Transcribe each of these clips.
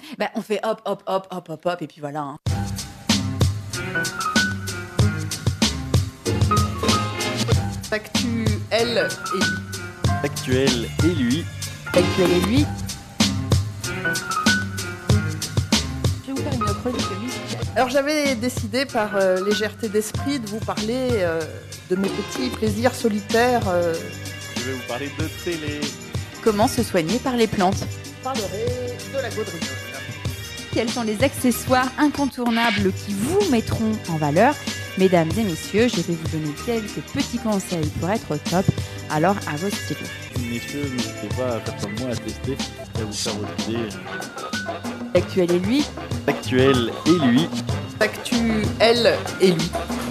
Bah, on fait hop, hop, hop, hop, hop, hop, et puis voilà. Hein. Actuel et lui. Actuel et lui. Actuel et lui. Je vais vous faire une chronique musicale. Alors j'avais décidé par légèreté d'esprit de vous parler de mes petits plaisirs solitaires. Je vais vous parler de télé. Comment se soigner par les plantes? Je parlerai de la gaudriole. Quels sont les accessoires incontournables qui vous mettront en valeur? Mesdames et messieurs, je vais vous donner quelques petits conseils pour être au top. Alors, à vos stylos. Messieurs, n'hésitez pas à faire comme moi, à tester, à vous faire votre idée. Actuel et lui. Actuel et lui. Actuel et lui.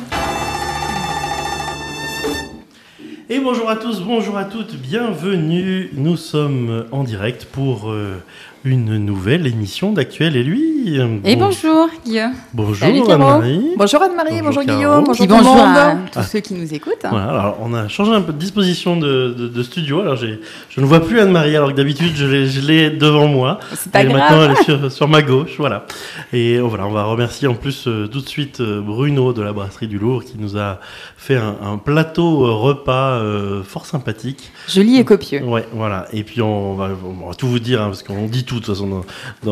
Et bonjour à tous, bonjour à toutes, bienvenue. Nous sommes en direct pour une nouvelle émission d'Actuel et lui. Et bonjour Guillaume. Bonjour Salut, Caro. Anne-Marie. Bonjour Anne-Marie, bonjour Caro. Guillaume, bonjour Puis tout le bonjour monde. à tous ceux qui nous écoutent. Voilà, alors on a changé un peu de disposition de studio. Alors je ne vois plus Anne-Marie, alors que d'habitude je l'ai devant moi. C'est pas et grave. maintenant elle est sur ma gauche, voilà. Et voilà, on va remercier en plus tout de suite Bruno de la brasserie du Louvre qui nous a fait un plateau repas fort sympathique. Joli et copieux. Ouais, voilà. Et puis on va tout vous dire, hein, parce qu'on dit tout de toute façon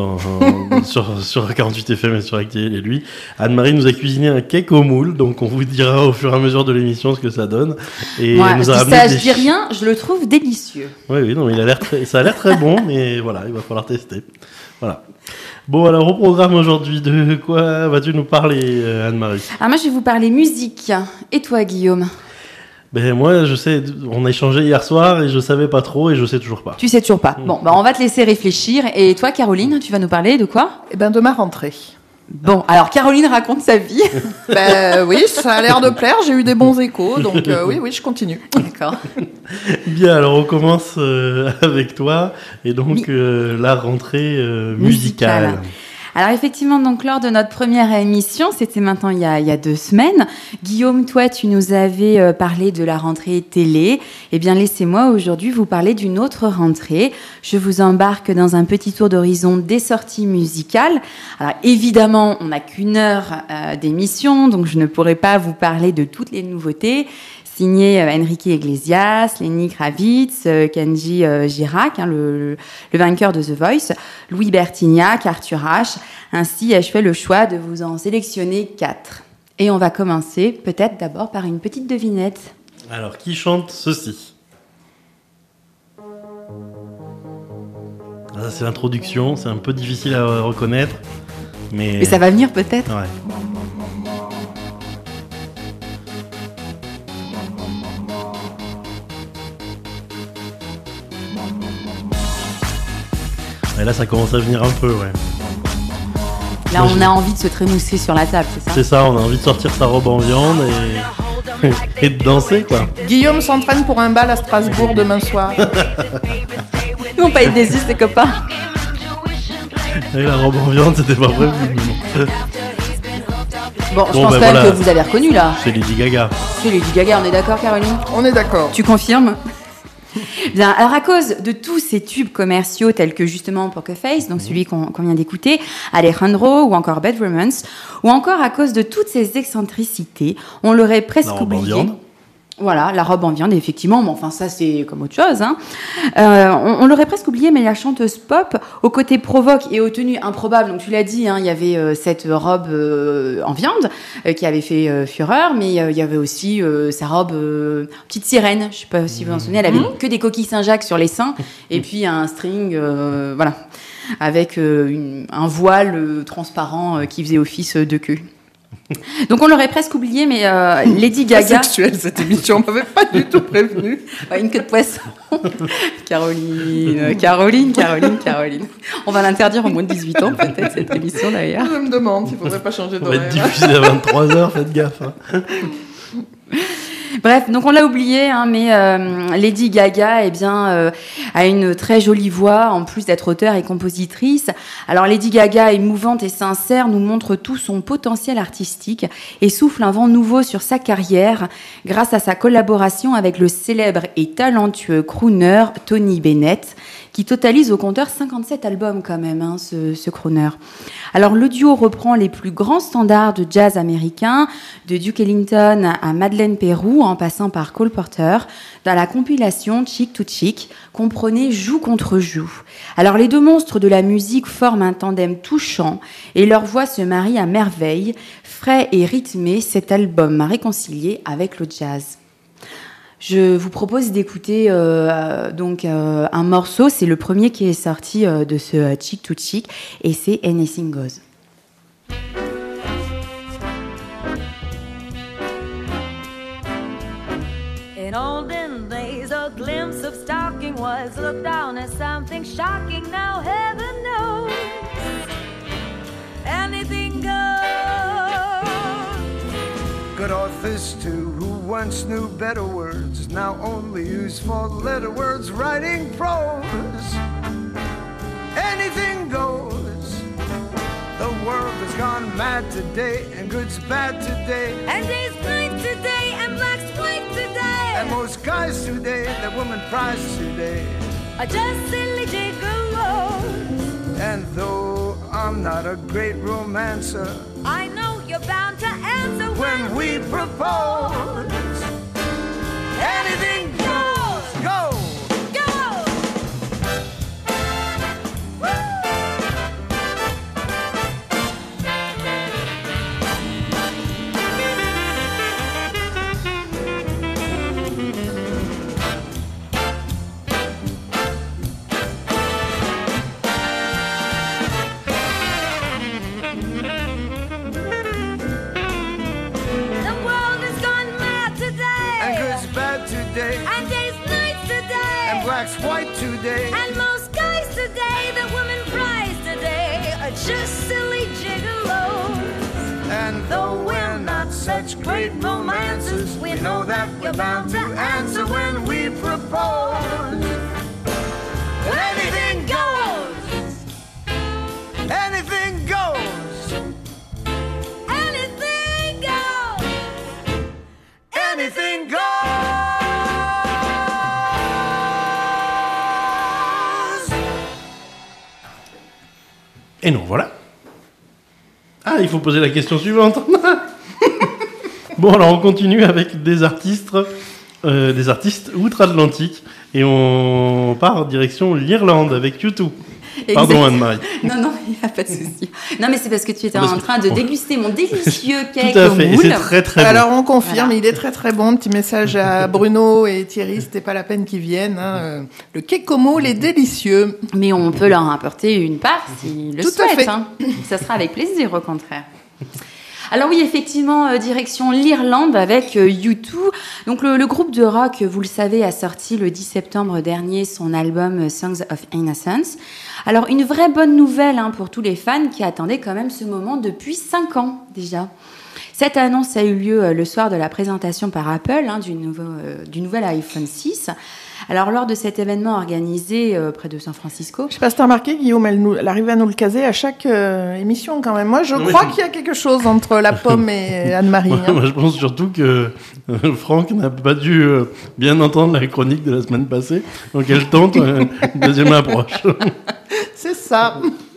sur 48 FM et sur Actuel et lui. Anne-Marie nous a cuisiné un cake au moule, donc on vous dira au fur et à mesure de l'émission ce que ça donne. Et Moi, elle nous je a dis ramené ça, des je dis rien, je le trouve délicieux. Oui, non, ça a l'air très bon, mais voilà, il va falloir tester. Voilà. Bon, alors au programme aujourd'hui, de quoi vas-tu nous parler, Anne-Marie? Alors moi, je vais vous parler musique. Et toi, Guillaume? Ben moi, je sais, on a échangé hier soir et je savais pas trop et je sais toujours pas. Tu sais toujours pas. Bon, bah on va te laisser réfléchir. Et toi, Caroline, tu vas nous parler de quoi? Eh ben de ma rentrée. Bon, alors Caroline raconte sa vie. Ben oui, ça a l'air de plaire, j'ai eu des bons échos, donc oui, je continue. D'accord. Bien, alors on commence avec toi et donc la rentrée musicale. Alors effectivement, donc lors de notre première émission, c'était maintenant il y a 2 semaines, Guillaume, toi, tu nous avais parlé de la rentrée télé. Eh bien, laissez-moi aujourd'hui vous parler d'une autre rentrée. Je vous embarque dans un petit tour d'horizon des sorties musicales. Alors évidemment, on n'a qu'une heure d'émission, donc je ne pourrai pas vous parler de toutes les nouveautés. Signé Enrique Iglesias, Lenny Kravitz, Kenji Girac, le vainqueur de The Voice, Louis Bertignac, Arthur H. Ainsi, je fais le choix de vous en sélectionner 4. Et on va commencer peut-être d'abord par une petite devinette. Alors, qui chante ceci? Ah, c'est l'introduction, c'est un peu difficile à reconnaître, mais ça va venir peut-être. Ouais. Et là, ça commence à venir un peu, ouais. Là, on a envie de se trémousser sur la table, c'est ça? C'est ça, on a envie de sortir sa robe en viande et de danser, quoi. Guillaume s'entraîne pour un bal à Strasbourg demain soir. Ils vont pas être déçus, ces copains. Et la robe en viande, c'était pas prévu. Bon, je pense quand même que vous avez reconnu, là. C'est Lady Gaga. C'est Lady Gaga, on est d'accord, Caroline? On est d'accord. Tu confirmes? Bien, alors à cause de tous ces tubes commerciaux tels que justement Poker Face, donc celui qu'on vient d'écouter, Alejandro ou encore Bad Romance, ou encore à cause de toutes ces excentricités, on l'aurait presque oublié. Voilà, la robe en viande, effectivement, mais enfin ça c'est comme autre chose. Hein. On l'aurait presque oublié, mais la chanteuse pop, au côté provoque et aux tenues improbables, donc tu l'as dit, hein, il y avait cette robe en viande qui avait fait fureur, mais il y avait aussi sa robe petite sirène, je sais pas si vous vous en souvenez, elle avait que des coquilles Saint-Jacques sur les seins, et puis un string, voilà, avec un voile transparent qui faisait office de queue. Donc on l'aurait presque oublié, mais Lady Gaga... Sexuelle cette émission, on m'avait pas du tout prévenu. Une queue de poisson. Caroline. On va l'interdire au moins de 18 ans, peut-être, cette émission d'ailleurs. Je me demande s'il faudrait pas changer On va être d'horaire. diffusé à 23h, faites gaffe. Hein. Bref, donc on l'a oublié, hein, mais Lady Gaga, eh bien, a une très jolie voix, en plus d'être auteure et compositrice. Alors Lady Gaga, émouvante et sincère, nous montre tout son potentiel artistique et souffle un vent nouveau sur sa carrière grâce à sa collaboration avec le célèbre et talentueux crooner Tony Bennett, qui totalise au compteur 57 albums quand même, hein, ce crooner. Alors le duo reprend les plus grands standards de jazz américain, de Duke Ellington à Madeleine Peyroux, en passant par Cole Porter, dans la compilation Chick to Chick, comprenez joue contre joue. Alors les deux monstres de la musique forment un tandem touchant et leurs voix se marient à merveille. Frais et rythmé, cet album m'a réconcilié avec le jazz. Je vous propose d'écouter un morceau, c'est le premier qui est sorti de ce Chick to Chick, et c'est Anything Goes. In olden days, a glimpse of stalking was looked down as something shocking. Now heaven knows, anything goes. Good authors too, who once knew better words, now only use four-letter words writing prose. Anything goes. The world has gone mad today, and good's bad today, And day's night today, and black's white today. and most guys today, that woman prize today. Are just silly gigolos. And though I'm not a great romancer, I know you're bound to answer when we propose, anything goes, go. go. The world has gone mad today. And good's bad today, And day's night today. and black's white today. And most guys today, the women prize today, are just silly gigolos. And though we're not such great romancers, we know that we're bound to answer when we propose. Anything goes. Anything goes. Anything goes. Anything goes. Et non, voilà. Ah, il faut poser la question suivante. Bon, alors on continue avec des artistes outre-Atlantique. Et on part direction l'Irlande avec U2. Pardon, Exact. Anne-Marie. Non, il n'y a pas de souci. Non, mais c'est parce que tu étais Parce en que- train de déguster mon délicieux cake Tout à au fait. Et moule. c'est très très bon. Alors on confirme, Voilà. il est très très bon. Petit message à Bruno et Thierry, c'était pas la peine qu'ils viennent. Hein. Le cake au moule est délicieux. Mais on peut leur apporter une part s'ils le Tout à souhaitent. fait. Hein. Ça sera avec plaisir, au contraire. Alors oui, effectivement, direction l'Irlande avec U2. Donc le groupe de rock, vous le savez, a sorti le 10 septembre dernier son album Songs of Innocence. Alors une vraie bonne nouvelle pour tous les fans qui attendaient quand même ce moment depuis 5 ans déjà. Cette annonce a eu lieu le soir de la présentation par Apple du nouvel iPhone 6. Alors, lors de cet événement organisé près de San Francisco, Je sais pas si t'as remarqué, Guillaume, elle arrive à nous le caser à chaque émission quand même. Moi, je Oui. crois qu'il y a quelque chose entre la pomme et Anne-Marie. hein. Moi, je pense surtout que Franck n'a pas dû bien entendre la chronique de la semaine passée. Donc, elle tente une deuxième approche. C'est ça.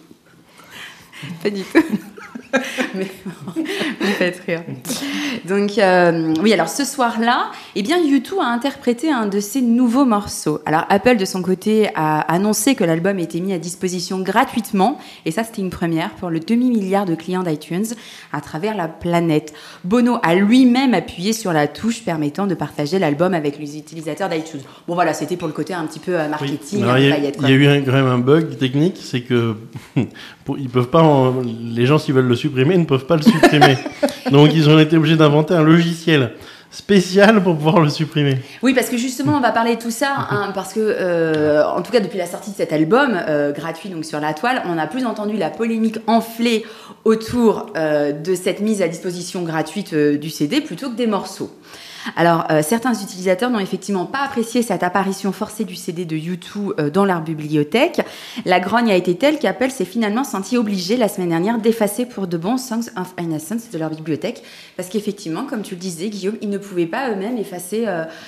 pas du tout. Mais vous me faites rire. Donc, oui, alors ce soir-là, eh bien, U2 a interprété un de ses nouveaux morceaux. Alors, Apple, de son côté, a annoncé que l'album était mis à disposition gratuitement. Et ça, c'était une première pour le demi-milliard de clients d'iTunes à travers la planète. Bono a lui-même appuyé sur la touche permettant de partager l'album avec les utilisateurs d'iTunes. Bon, voilà, c'était pour le côté un petit peu marketing, Alors, un il y peu a, paillette, il quoi. y a eu quand même un bug technique, c'est que ils peuvent pas, les gens s'ils veulent le supprimer, ne peuvent pas le supprimer. Donc ils ont été obligés d'inventer un logiciel spécial pour pouvoir le supprimer. Oui, parce que justement, on va parler de tout ça, parce que, en tout cas, depuis la sortie de cet album gratuit donc sur la toile, on n'a plus entendu la polémique enflée autour de cette mise à disposition gratuite du CD plutôt que des morceaux. Alors, certains utilisateurs n'ont effectivement pas apprécié cette apparition forcée du CD de U2 dans leur bibliothèque. La grogne a été telle qu'Apple s'est finalement senti obligé la semaine dernière d'effacer pour de bon Songs of Innocence de leur bibliothèque, parce qu'effectivement, comme tu le disais, Guillaume, ils ne pouvaient pas eux-mêmes effacer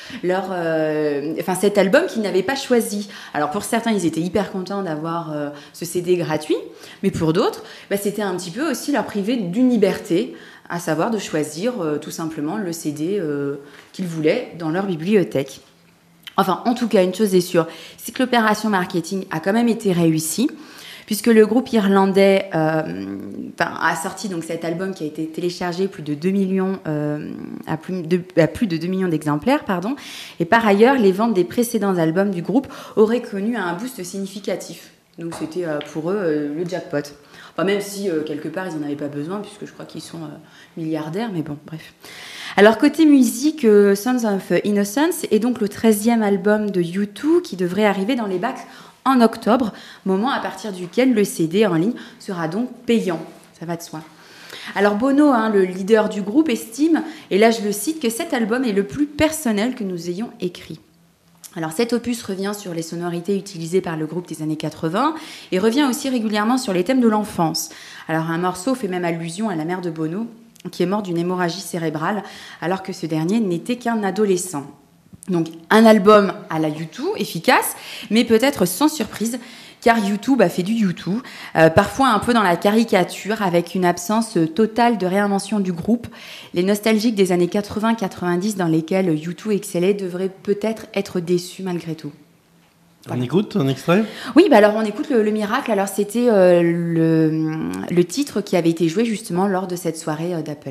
cet album qu'ils n'avaient pas choisi. Alors, pour certains, ils étaient hyper contents d'avoir ce CD gratuit, mais pour d'autres, c'était un petit peu aussi leur priver d'une liberté, à savoir de choisir tout simplement le CD qu'ils voulaient dans leur bibliothèque. Enfin, en tout cas, une chose est sûre, c'est que l'opération marketing a quand même été réussie, puisque le groupe irlandais a sorti donc cet album qui a été téléchargé à plus de 2 millions d'exemplaires, pardon. Et par ailleurs, les ventes des précédents albums du groupe auraient connu un boost significatif. Donc c'était pour eux le jackpot. Enfin, même si, quelque part, ils n'en avaient pas besoin, puisque je crois qu'ils sont milliardaires, mais bon, bref. Alors, côté musique, Sons of Innocence est donc le 13e album de U2 qui devrait arriver dans les bacs en octobre, moment à partir duquel le CD en ligne sera donc payant. Ça va de soi. Alors, Bono, le leader du groupe, estime, et là je le cite, que cet album est le plus personnel que nous ayons écrit. Alors cet opus revient sur les sonorités utilisées par le groupe des années 80 et revient aussi régulièrement sur les thèmes de l'enfance. Alors un morceau fait même allusion à la mère de Bono, qui est morte d'une hémorragie cérébrale alors que ce dernier n'était qu'un adolescent. Donc un album à la U2, efficace, mais peut-être sans surprise, car U2 fait du U2, parfois un peu dans la caricature, avec une absence totale de réinvention du groupe. Les nostalgiques des années 80-90 dans lesquels U2 excellait devraient peut-être être déçus malgré tout. Voilà. On écoute un extrait ? Oui, alors on écoute le Miracle. Alors c'était le titre qui avait été joué justement lors de cette soirée d'Apple.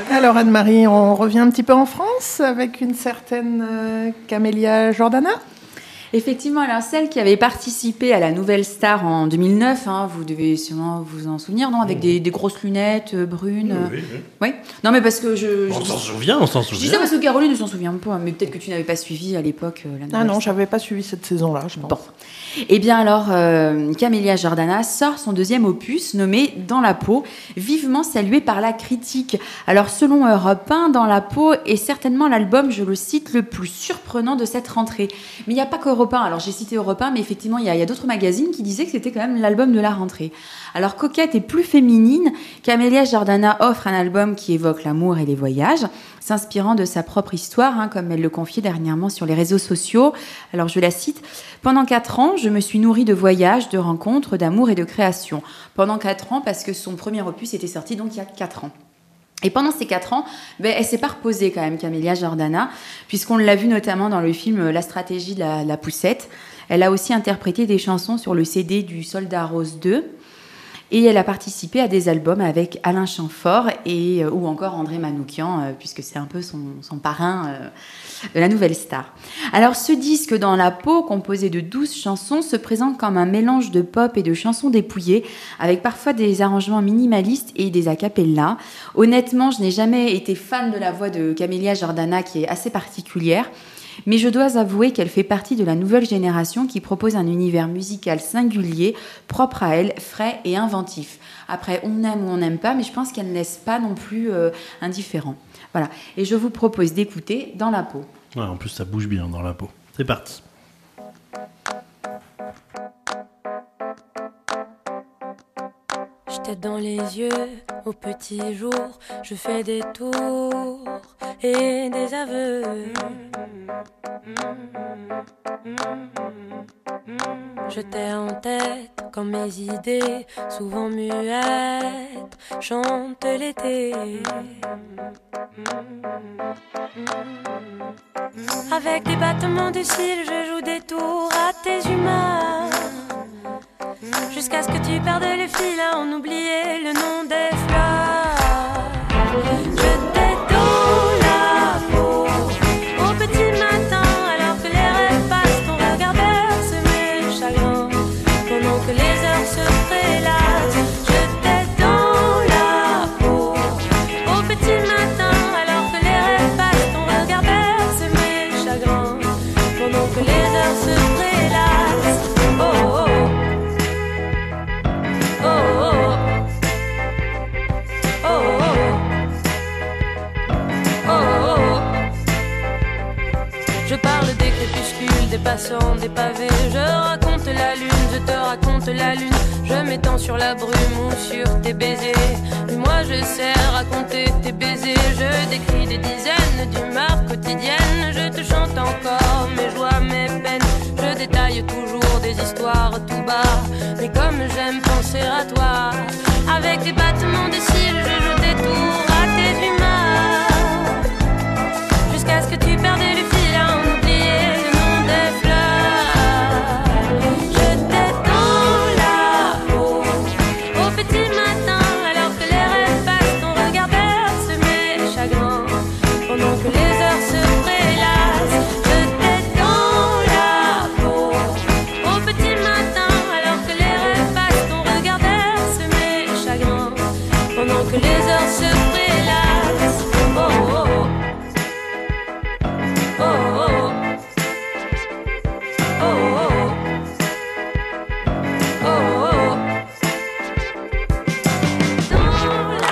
Alors Anne-Marie, on revient un petit peu en France avec une certaine Camélia Jordana. Effectivement, alors celle qui avait participé à la Nouvelle Star en 2009, vous devez sûrement vous en souvenir, non, avec des grosses lunettes brunes. Oui. Oui. Non, mais parce que On s'en souvient. Je dis ça parce que Caroline ne s'en souvient pas, mais peut-être que tu n'avais pas suivi à l'époque la Nouvelle Ah non, Star. j'avais pas suivi cette saison-là, je pense. Bon. Eh bien alors, Camélia Jordana sort son deuxième opus nommé Dans la peau, vivement salué par la critique. Alors selon Europe 1, Dans la peau est certainement l'album, je le cite, le plus surprenant de cette rentrée. Mais il n'y a pas qu'Europe 1, alors j'ai cité Europe 1, mais effectivement il y a d'autres magazines qui disaient que c'était quand même l'album de la rentrée. Alors coquette et plus féminine, Camélia Jordana offre un album qui évoque l'amour et les voyages, s'inspirant de sa propre histoire, comme elle le confiait dernièrement sur les réseaux sociaux. Alors je la cite, « Pendant 4 ans, je me suis nourrie de voyages, de rencontres, d'amour et de création. » Pendant 4 ans, parce que son premier opus était sorti donc il y a 4 ans. Et pendant ces 4 ans, elle s'est pas reposée quand même, Camélia Jordana, puisqu'on l'a vu notamment dans le film La stratégie de la poussette. Elle a aussi interprété des chansons sur le CD du Soldat Rose 2. Et elle a participé à des albums avec Alain Chamfort ou encore André Manoukian, puisque c'est un peu son parrain de la Nouvelle Star. Alors ce disque Dans la peau, composé de 12 chansons, se présente comme un mélange de pop et de chansons dépouillées, avec parfois des arrangements minimalistes et des a cappella. Honnêtement, je n'ai jamais été fan de la voix de Camélia Jordana, qui est assez particulière. Mais je dois avouer qu'elle fait partie de la nouvelle génération qui propose un univers musical singulier, propre à elle, frais et inventif. Après, on aime ou on n'aime pas, mais je pense qu'elle ne laisse pas non plus indifférent. Voilà. Et je vous propose d'écouter Dans la peau. Ouais, en plus, ça bouge bien dans la peau. C'est parti. Tête dans les yeux, au petit jour, je fais des tours et des aveux. Je t'ai en tête comme mes idées, souvent muettes, chantent l'été. Avec des battements de cils, je joue des tours à tes humeurs. Jusqu'à ce que tu perdes le fil à en oublier le nom des fleurs. Je t'ai dans la peau au petit matin, alors que les rêves passent, ton regard berce mes chagrins. Pendant que les heures se prélassent, je t'ai dans la peau au petit matin, alors que les rêves passent, ton regard berce mes chagrins. Pendant que les heures se prélassent, oh oh oh. Je parle des crépuscules, des passants, des pavés. Je raconte la lune, je te raconte la lune. Je m'étends sur la brume ou sur tes baisers. Mais moi je sais raconter tes baisers. Je décris des dizaines d'humeurs quotidiennes. Je te chante encore mes joies, mes peines. Je détaille toujours des histoires tout bas. Mais comme j'aime penser à toi, avec des battements de cils, je joue des tours à tes humeurs. Jusqu'à ce que tu perdes le fil à en oublier le nom des fleurs. Je t'ai dans la peau au petit matin, alors que les rêves passent, ton regard berce mes chagrins. Pendant que les heures se prélassent, je t'ai dans la peau au petit matin, alors que les rêves passent, ton regard berce mes chagrins. Pendant que les heures se prélassent, oh oh oh. Oh oh oh oh oh oh. Dans la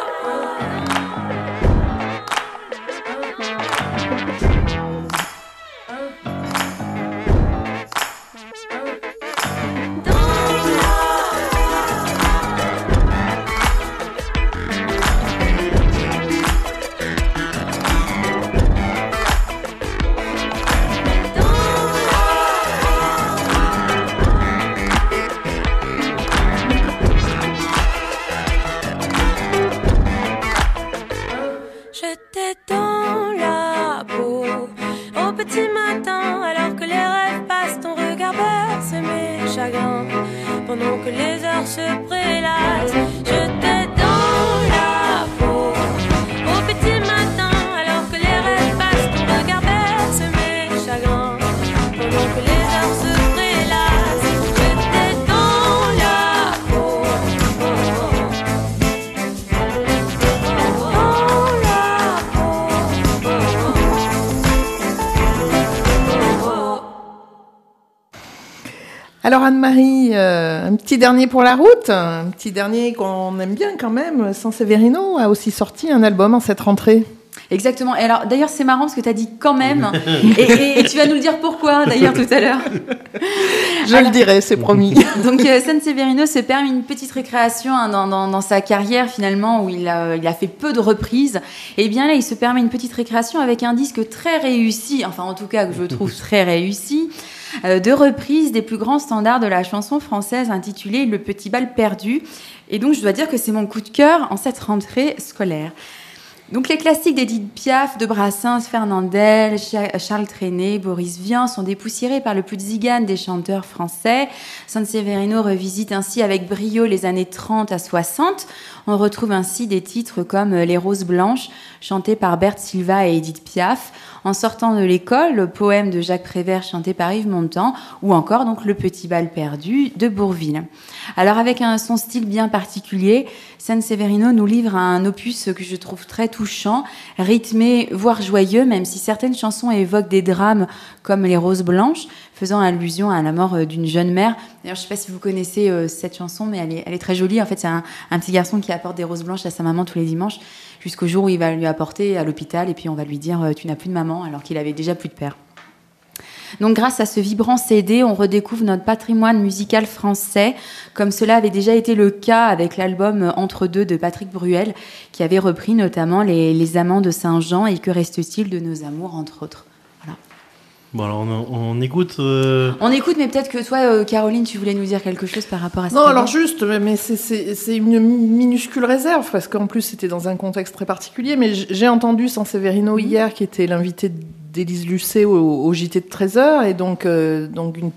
j'étais dans la peau au petit matin, alors que les rêves passent, ton regard berce mes chagrins. Pendant que les heures se prélassent, j'étais dans la peau au Alors Anne-Marie, un petit dernier pour la route, un petit dernier qu'on aime bien quand même. Sanseverino a aussi sorti un album en cette rentrée. Exactement. Et alors, d'ailleurs, c'est marrant parce que tu as dit quand même. Et tu vas nous le dire pourquoi, d'ailleurs, tout à l'heure. Le dirai, c'est promis. Donc, Sanseverino se permet une petite récréation dans sa carrière, finalement, où il a fait peu de reprises. Et bien là, il se permet une petite récréation avec un disque très réussi, enfin, en tout cas, que je trouve très réussi, de reprises des plus grands standards de la chanson française intitulé Le Petit Bal Perdu. Et donc, je dois dire que c'est mon coup de cœur en cette rentrée scolaire. Donc les classiques d'Édith Piaf, de Brassens, Fernandel, Charles Trenet, Boris Vian sont dépoussiérés par le plus zigane des chanteurs français. Sanseverino revisite ainsi avec brio les années 30 à 60. On retrouve ainsi des titres comme Les Roses Blanches, chanté par Berthe Silva et Édith Piaf, En sortant de l'école, le poème de Jacques Prévert chanté par Yves Montand, ou encore donc Le Petit Bal Perdu de Bourvil. Alors avec son style bien particulier, Sanseverino nous livre un opus que je trouve très touchant, rythmé, voire joyeux, même si certaines chansons évoquent des drames comme Les Roses Blanches, faisant allusion à la mort d'une jeune mère. D'ailleurs, je ne sais pas si vous connaissez cette chanson, mais elle est très jolie. En fait, c'est un petit garçon qui apporte des roses blanches à sa maman tous les dimanches, jusqu'au jour où il va lui apporter à l'hôpital, et puis on va lui dire « tu n'as plus de maman », alors qu'il avait déjà plus de père. Donc grâce à ce vibrant CD, on redécouvre notre patrimoine musical français, comme cela avait déjà été le cas avec l'album Entre deux de Patrick Bruel, qui avait repris notamment les Amants de Saint-Jean et Que reste-t-il de nos amours, entre autres. Voilà. Bon, alors on écoute... On écoute, mais peut-être que toi, Caroline, tu voulais nous dire quelque chose par rapport à ça. Non, alors juste, mais c'est une minuscule réserve, parce qu'en plus, c'était dans un contexte très particulier, mais j'ai entendu Sanseverino hier, qui était l'invité d'Élise Lucet au JT de 13h, et donc un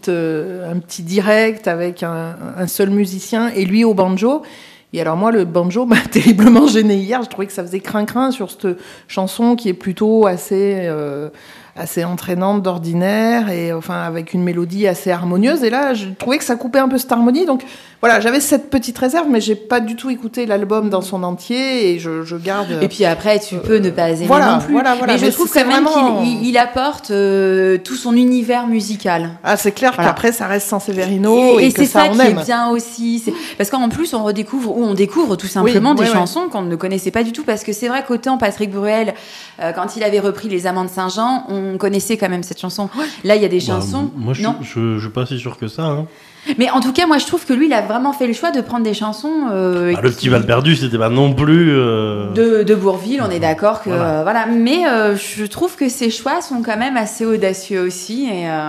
petit direct avec un seul musicien, et lui au banjo. Et alors moi, le banjo m'a terriblement gêné hier. Je trouvais que ça faisait crin-crin sur cette chanson qui est plutôt assez entraînante d'ordinaire, et enfin avec une mélodie assez harmonieuse. Et là, je trouvais que ça coupait un peu cette harmonie. Donc voilà, j'avais cette petite réserve, mais j'ai pas du tout écouté l'album dans son entier, et je garde. Et puis après, tu peux ne pas aimer non plus. Voilà. Mais je trouve quand même qu'il apporte tout son univers musical. Ah, c'est clair qu'après ça reste Sanseverino, et que c'est ça on qui aime. est bien aussi. Parce qu'en plus, on découvre tout simplement des chansons qu'on ne connaissait pas du tout. Parce que c'est vrai qu'autant Patrick Bruel, quand il avait repris Les Amants de Saint-Jean, on connaissait quand même cette chanson. Ouais. Là, il y a des chansons. Moi, je suis pas si sûr que ça. Hein. Mais en tout cas, moi, je trouve que lui, il a vraiment fait le choix de prendre des chansons. Le Petit Bal Perdu, c'était pas non plus. De Bourvil, on est d'accord que. Voilà. Mais je trouve que ses choix sont quand même assez audacieux aussi.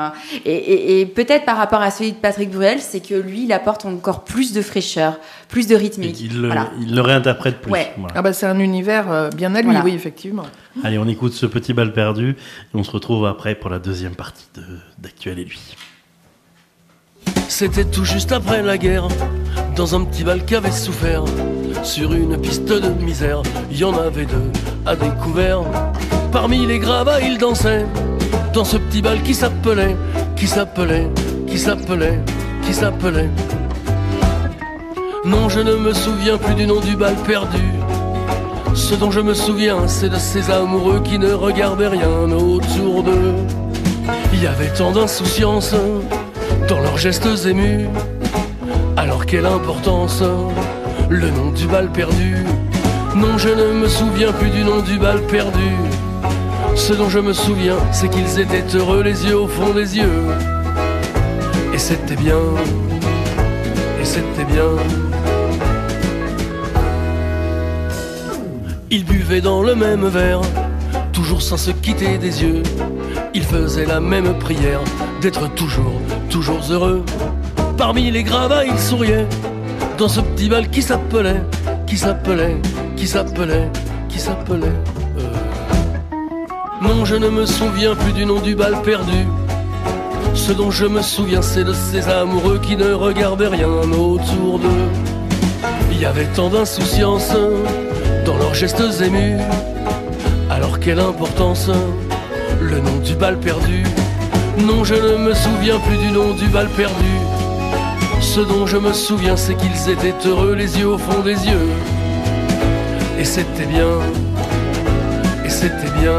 Et peut-être par rapport à celui de Patrick Bruel, c'est que lui, il apporte encore plus de fraîcheur, plus de rythmique. Il le réinterprète plus. Ouais. Voilà. Ah bah, c'est un univers bien à lui, oui, effectivement. Allez, on écoute ce Petit Bal Perdu, et on se retrouve après pour la deuxième partie d'Actuel et lui. C'était tout juste après la guerre, dans un petit bal qui avait souffert. Sur une piste de misère, il y en avait deux à découvert. Parmi les gravats, ils dansaient dans ce petit bal qui s'appelait. Non, je ne me souviens plus du nom du bal perdu. Ce dont je me souviens, c'est de ces amoureux qui ne regardaient rien autour d'eux. Il y avait tant d'insouciance dans leurs gestes émus. Alors quelle importance, le nom du bal perdu. Non, je ne me souviens plus du nom du bal perdu. Ce dont je me souviens, c'est qu'ils étaient heureux, les yeux au fond des yeux. Et c'était bien, et c'était bien. Ils buvaient dans le même verre, toujours sans se quitter des yeux. Ils faisaient la même prière, d'être toujours heureux. Parmi les gravats, ils souriaient, dans ce petit bal qui s'appelait. Non, je ne me souviens plus du nom du bal perdu. Ce dont je me souviens, c'est de ces amoureux qui ne regardaient rien autour d'eux. Il y avait tant d'insouciance dans leurs gestes émus. Alors quelle importance, le nom du bal perdu. Non, je ne me souviens plus du nom du bal perdu. Ce dont je me souviens, c'est qu'ils étaient heureux, les yeux au fond des yeux. Et c'était bien, et c'était bien.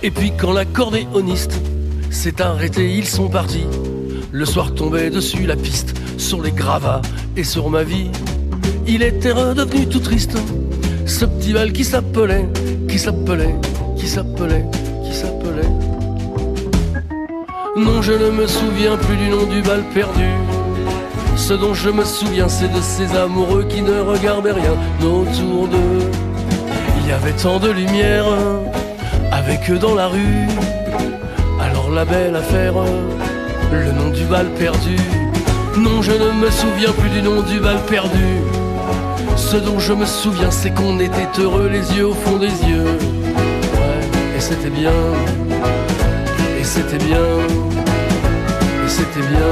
Et puis quand l'accordéoniste s'est arrêté, ils sont partis. Le soir tombait dessus la piste, sur les gravats et sur ma vie. Il était redevenu tout triste, ce petit bal qui s'appelait. Non, je ne me souviens plus du nom du bal perdu. Ce dont je me souviens, c'est de ces amoureux qui ne regardaient rien autour d'eux. Il y avait tant de lumière avec eux dans la rue. Alors la belle affaire, le nom du bal perdu. Non, je ne me souviens plus du nom du bal perdu. Ce dont je me souviens, c'est qu'on était heureux, les yeux au fond des yeux. Ouais, et c'était bien, et c'était bien, et c'était bien.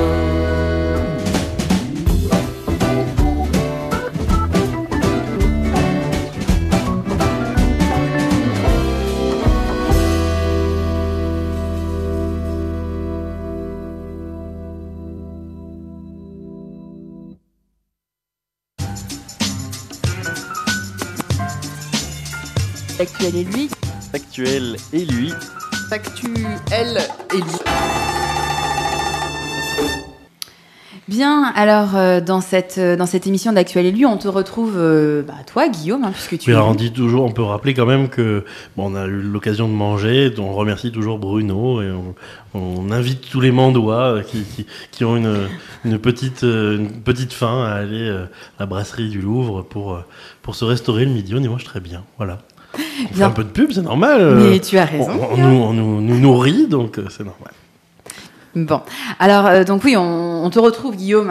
Actuel et lui. Actuel et lui. Actuel et lui. Bien, alors dans cette émission d'Actuel et lui, on te retrouve, toi Guillaume, puisque tu Oui, alors on peut rappeler quand même que on a eu l'occasion de manger, on remercie toujours Bruno et on invite tous les Mandois qui ont une petite faim à aller à la brasserie du Louvre pour se restaurer le midi. On y mange très bien, voilà. On fait un peu de pub, c'est normal. Mais tu as raison. On nous nourrit, donc c'est normal. Bon, alors donc oui, on te retrouve Guillaume,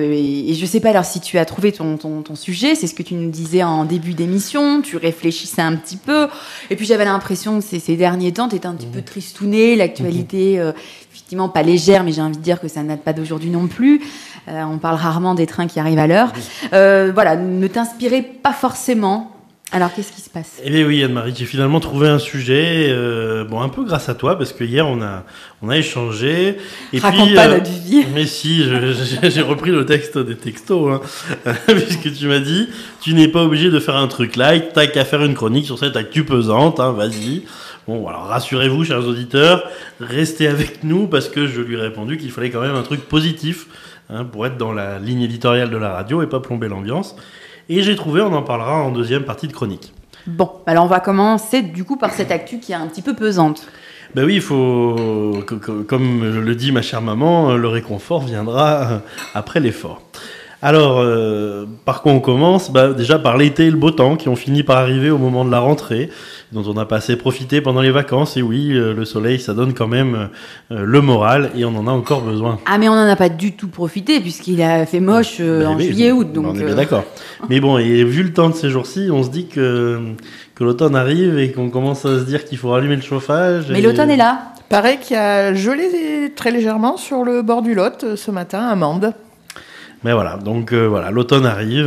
et je sais pas alors si tu as trouvé ton sujet, c'est ce que tu nous disais en début d'émission, tu réfléchissais un petit peu, et puis j'avais l'impression que ces derniers temps, tu étais un petit peu tristouné, l'actualité, effectivement pas légère, mais j'ai envie de dire que ça ne date pas d'aujourd'hui non plus, on parle rarement des trains qui arrivent à l'heure, voilà, ne t'inspirait pas forcément. Alors, qu'est-ce qui se passe ? Eh bien oui, Anne-Marie, j'ai finalement trouvé un sujet, un peu grâce à toi, parce que hier, on a échangé. Et raconte puis, pas notre vie. Mais si, j'ai repris le texte des textos, puisque tu m'as dit, tu n'es pas obligé de faire un truc light, t'as qu'à faire une chronique sur cette actu pesante, vas-y. Bon, alors rassurez-vous, chers auditeurs, restez avec nous, parce que je lui ai répondu qu'il fallait quand même un truc positif, pour être dans la ligne éditoriale de la radio et pas plomber l'ambiance. Et j'ai trouvé, on en parlera en deuxième partie de chronique. Bon, alors on va commencer du coup par cette actu qui est un petit peu pesante. Ben oui, il faut, comme le dit ma chère maman, le réconfort viendra après l'effort. Alors, par quoi on commence ? Déjà par l'été et le beau temps qui ont fini par arriver au moment de la rentrée, dont on n'a pas assez profité pendant les vacances. Et oui, le soleil, ça donne quand même le moral et on en a encore besoin. Ah, mais on n'en a pas du tout profité puisqu'il a fait moche en juillet-août. Donc on est bien d'accord. Mais bon, et vu le temps de ces jours-ci, on se dit que l'automne arrive et qu'on commence à se dire qu'il faut rallumer le chauffage. Mais l'automne est là. Paraît qu'il y a gelé très légèrement sur le bord du Lot ce matin à Mende. Mais voilà, donc l'automne arrive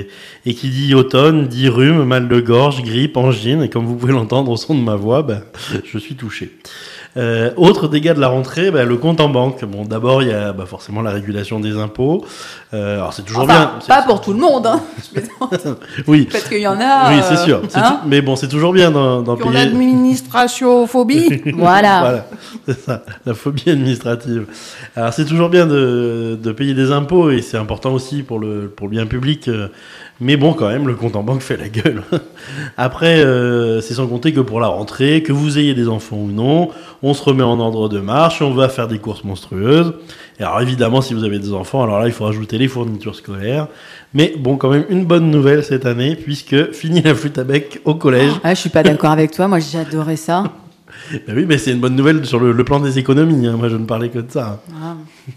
et qui dit automne dit rhume, mal de gorge, grippe, angine et comme vous pouvez l'entendre au son de ma voix, je suis touché. Autre dégât de la rentrée, le compte en banque. Bon, d'abord il y a forcément la régulation des impôts. Alors c'est toujours bien. Pas pour tout le monde, oui. Parce qu'il y en a. Oui, c'est sûr. Mais bon, c'est toujours bien d'en payer. L'administration-phobie. Voilà, c'est ça, la phobie administrative. Alors c'est toujours bien de payer des impôts et c'est important aussi pour le bien public. Mais bon, quand même, le compte en banque fait la gueule. Après, c'est sans compter que pour la rentrée, que vous ayez des enfants ou non, on se remet en ordre de marche, on va faire des courses monstrueuses. Et alors évidemment, si vous avez des enfants, alors là, il faut rajouter les fournitures scolaires. Mais bon, quand même, une bonne nouvelle cette année, puisque fini la flûte à bec au collège. Ah, je suis pas d'accord avec toi, moi j'adorais ça. Oui, mais c'est une bonne nouvelle sur le plan des économies. Moi, je ne parlais que de ça. Ah.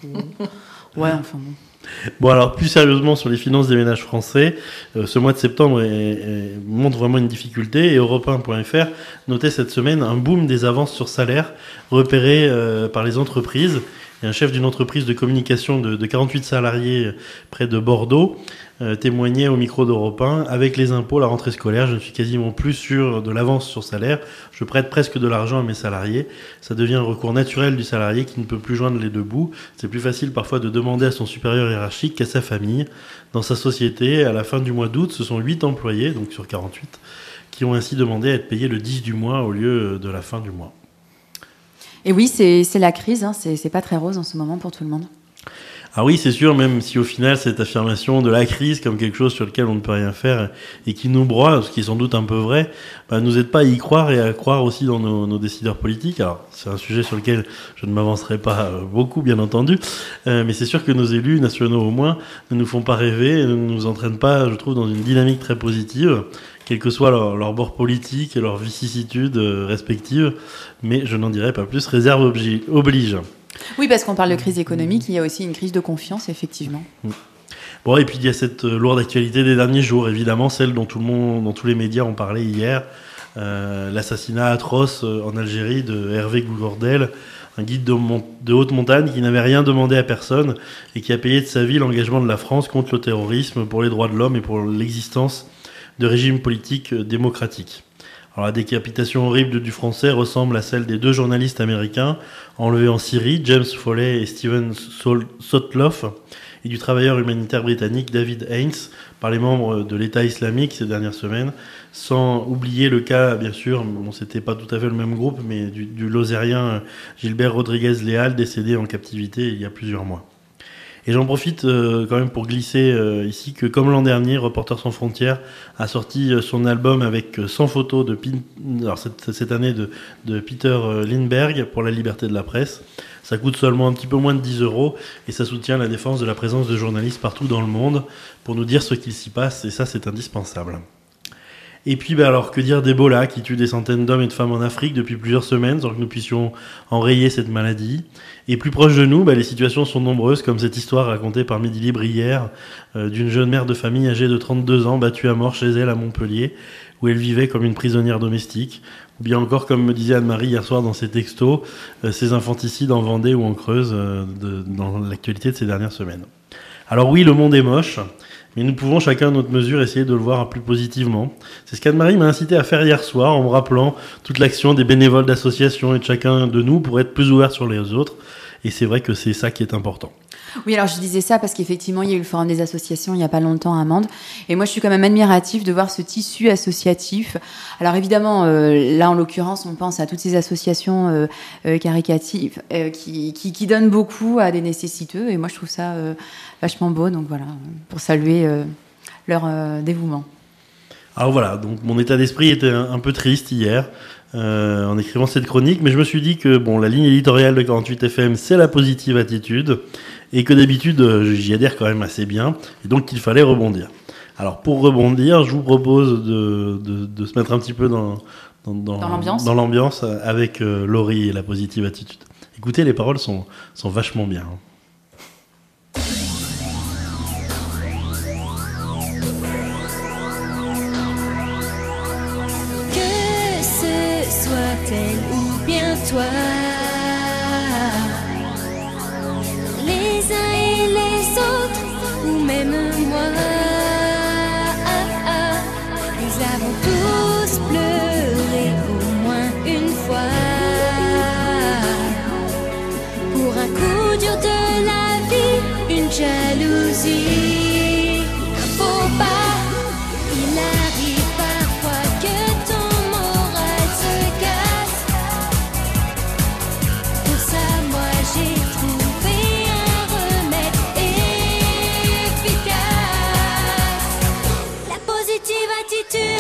Ouais, enfin bon. Bon, alors plus sérieusement sur les finances des ménages français, ce mois de septembre montre vraiment une difficulté et Europe1.fr notait cette semaine un boom des avances sur salaire repérées par les entreprises. Et un chef d'une entreprise de communication de 48 salariés près de Bordeaux témoignait au micro d'Europe1 avec les impôts, la rentrée scolaire, je ne suis quasiment plus sûr de l'avance sur salaire, je prête presque de l'argent à mes salariés, ça devient un recours naturel du salarié qui ne peut plus joindre les deux bouts, c'est plus facile parfois de demander à son supérieur hiérarchique qu'à sa famille. Dans sa société, à la fin du mois d'août, ce sont 8 employés, donc sur 48, qui ont ainsi demandé à être payés le 10 du mois au lieu de la fin du mois. Et oui, c'est la crise, hein. C'est pas très rose en ce moment pour tout le monde. Ah oui, c'est sûr, même si au final, cette affirmation de la crise comme quelque chose sur lequel on ne peut rien faire et qui nous broie, ce qui est sans doute un peu vrai, nous aide pas à y croire et à croire aussi dans nos décideurs politiques. Alors, c'est un sujet sur lequel je ne m'avancerai pas beaucoup, bien entendu, mais c'est sûr que nos élus, nationaux au moins, ne nous font pas rêver et ne nous entraînent pas, je trouve, dans une dynamique très positive, quel que soit leur bord politique et leurs vicissitudes respectives, mais je n'en dirai pas plus, réserve oblige. Oui, parce qu'on parle de crise économique, il y a aussi une crise de confiance, effectivement. Bon, et puis il y a cette lourde actualité des derniers jours, évidemment, celle dont dont tous les médias ont parlé hier, l'assassinat atroce en Algérie de Hervé Gourdel, un guide de haute montagne qui n'avait rien demandé à personne et qui a payé de sa vie l'engagement de la France contre le terrorisme, pour les droits de l'homme et pour l'existence de régimes politiques démocratiques. Alors, la décapitation horrible du Français ressemble à celle des 2 journalistes américains enlevés en Syrie, James Foley et Stephen Sotloff, et du travailleur humanitaire britannique David Haynes, par les membres de l'État islamique ces dernières semaines, sans oublier le cas, bien sûr, bon, c'était pas tout à fait le même groupe, mais du Lozérien Gilbert Rodriguez-Leal, décédé en captivité il y a plusieurs mois. Et j'en profite quand même pour glisser ici que, comme l'an dernier, Reporters sans frontières a sorti son album avec 100 photos cette année de Peter Lindbergh pour la liberté de la presse. Ça coûte seulement un petit peu moins de 10 € et ça soutient la défense de la présence de journalistes partout dans le monde pour nous dire ce qu'il s'y passe, et ça, c'est indispensable. Et puis, alors, que dire d'Ebola qui tue des centaines d'hommes et de femmes en Afrique depuis plusieurs semaines sans que nous puissions enrayer cette maladie. Et plus proche de nous, les situations sont nombreuses, comme cette histoire racontée par Midi Libre hier d'une jeune mère de famille âgée de 32 ans battue à mort chez elle à Montpellier, où elle vivait comme une prisonnière domestique. Ou bien encore, comme me disait Anne-Marie hier soir dans ses textos, ces infanticides en Vendée ou en Creuse dans l'actualité de ces dernières semaines. Alors oui, le monde est moche, mais nous pouvons chacun à notre mesure essayer de le voir plus positivement. C'est ce qu'Anne-Marie m'a incité à faire hier soir en me rappelant toute l'action des bénévoles d'associations et de chacun de nous pour être plus ouvert sur les autres. Et c'est vrai que c'est ça qui est important. Oui, alors je disais ça parce qu'effectivement, il y a eu le forum des associations il n'y a pas longtemps à Mende. Et moi, je suis quand même admirative de voir ce tissu associatif. Alors évidemment, là, en l'occurrence, on pense à toutes ces associations caricatives qui donnent beaucoup à des nécessiteux. Et moi, je trouve ça vachement beau. Donc voilà, pour saluer leur dévouement. Alors voilà, donc mon état d'esprit était un peu triste hier en écrivant cette chronique, mais je me suis dit que la ligne éditoriale de 48 FM, c'est la positive attitude, et que d'habitude j'y adhère quand même assez bien, et donc qu'il fallait rebondir. Alors pour rebondir, je vous propose de se mettre un petit peu dans l'ambiance avec Laurie et la positive attitude. Écoutez, les paroles sont vachement bien. Elle ou bien toi, les uns et les autres, ou même moi, nous avons tous pleuré au moins une fois pour un coup dur de la vie, une jalousie, un faux pas. Il arrive parfois que ton moral se casse. Pour ça, moi j'ai trouvé un remède efficace. La positive attitude.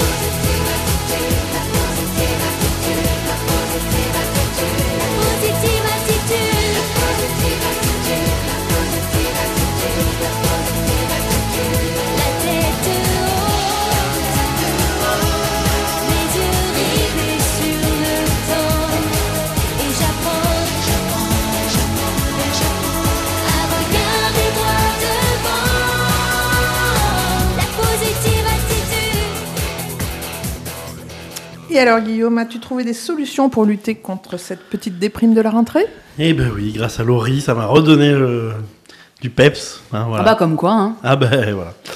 Et alors Guillaume, as-tu trouvé des solutions pour lutter contre cette petite déprime de la rentrée ? Eh ben oui, grâce à Laurie, ça m'a redonné du peps. Hein, voilà. Ah bah comme quoi. Hein. Ah ben voilà.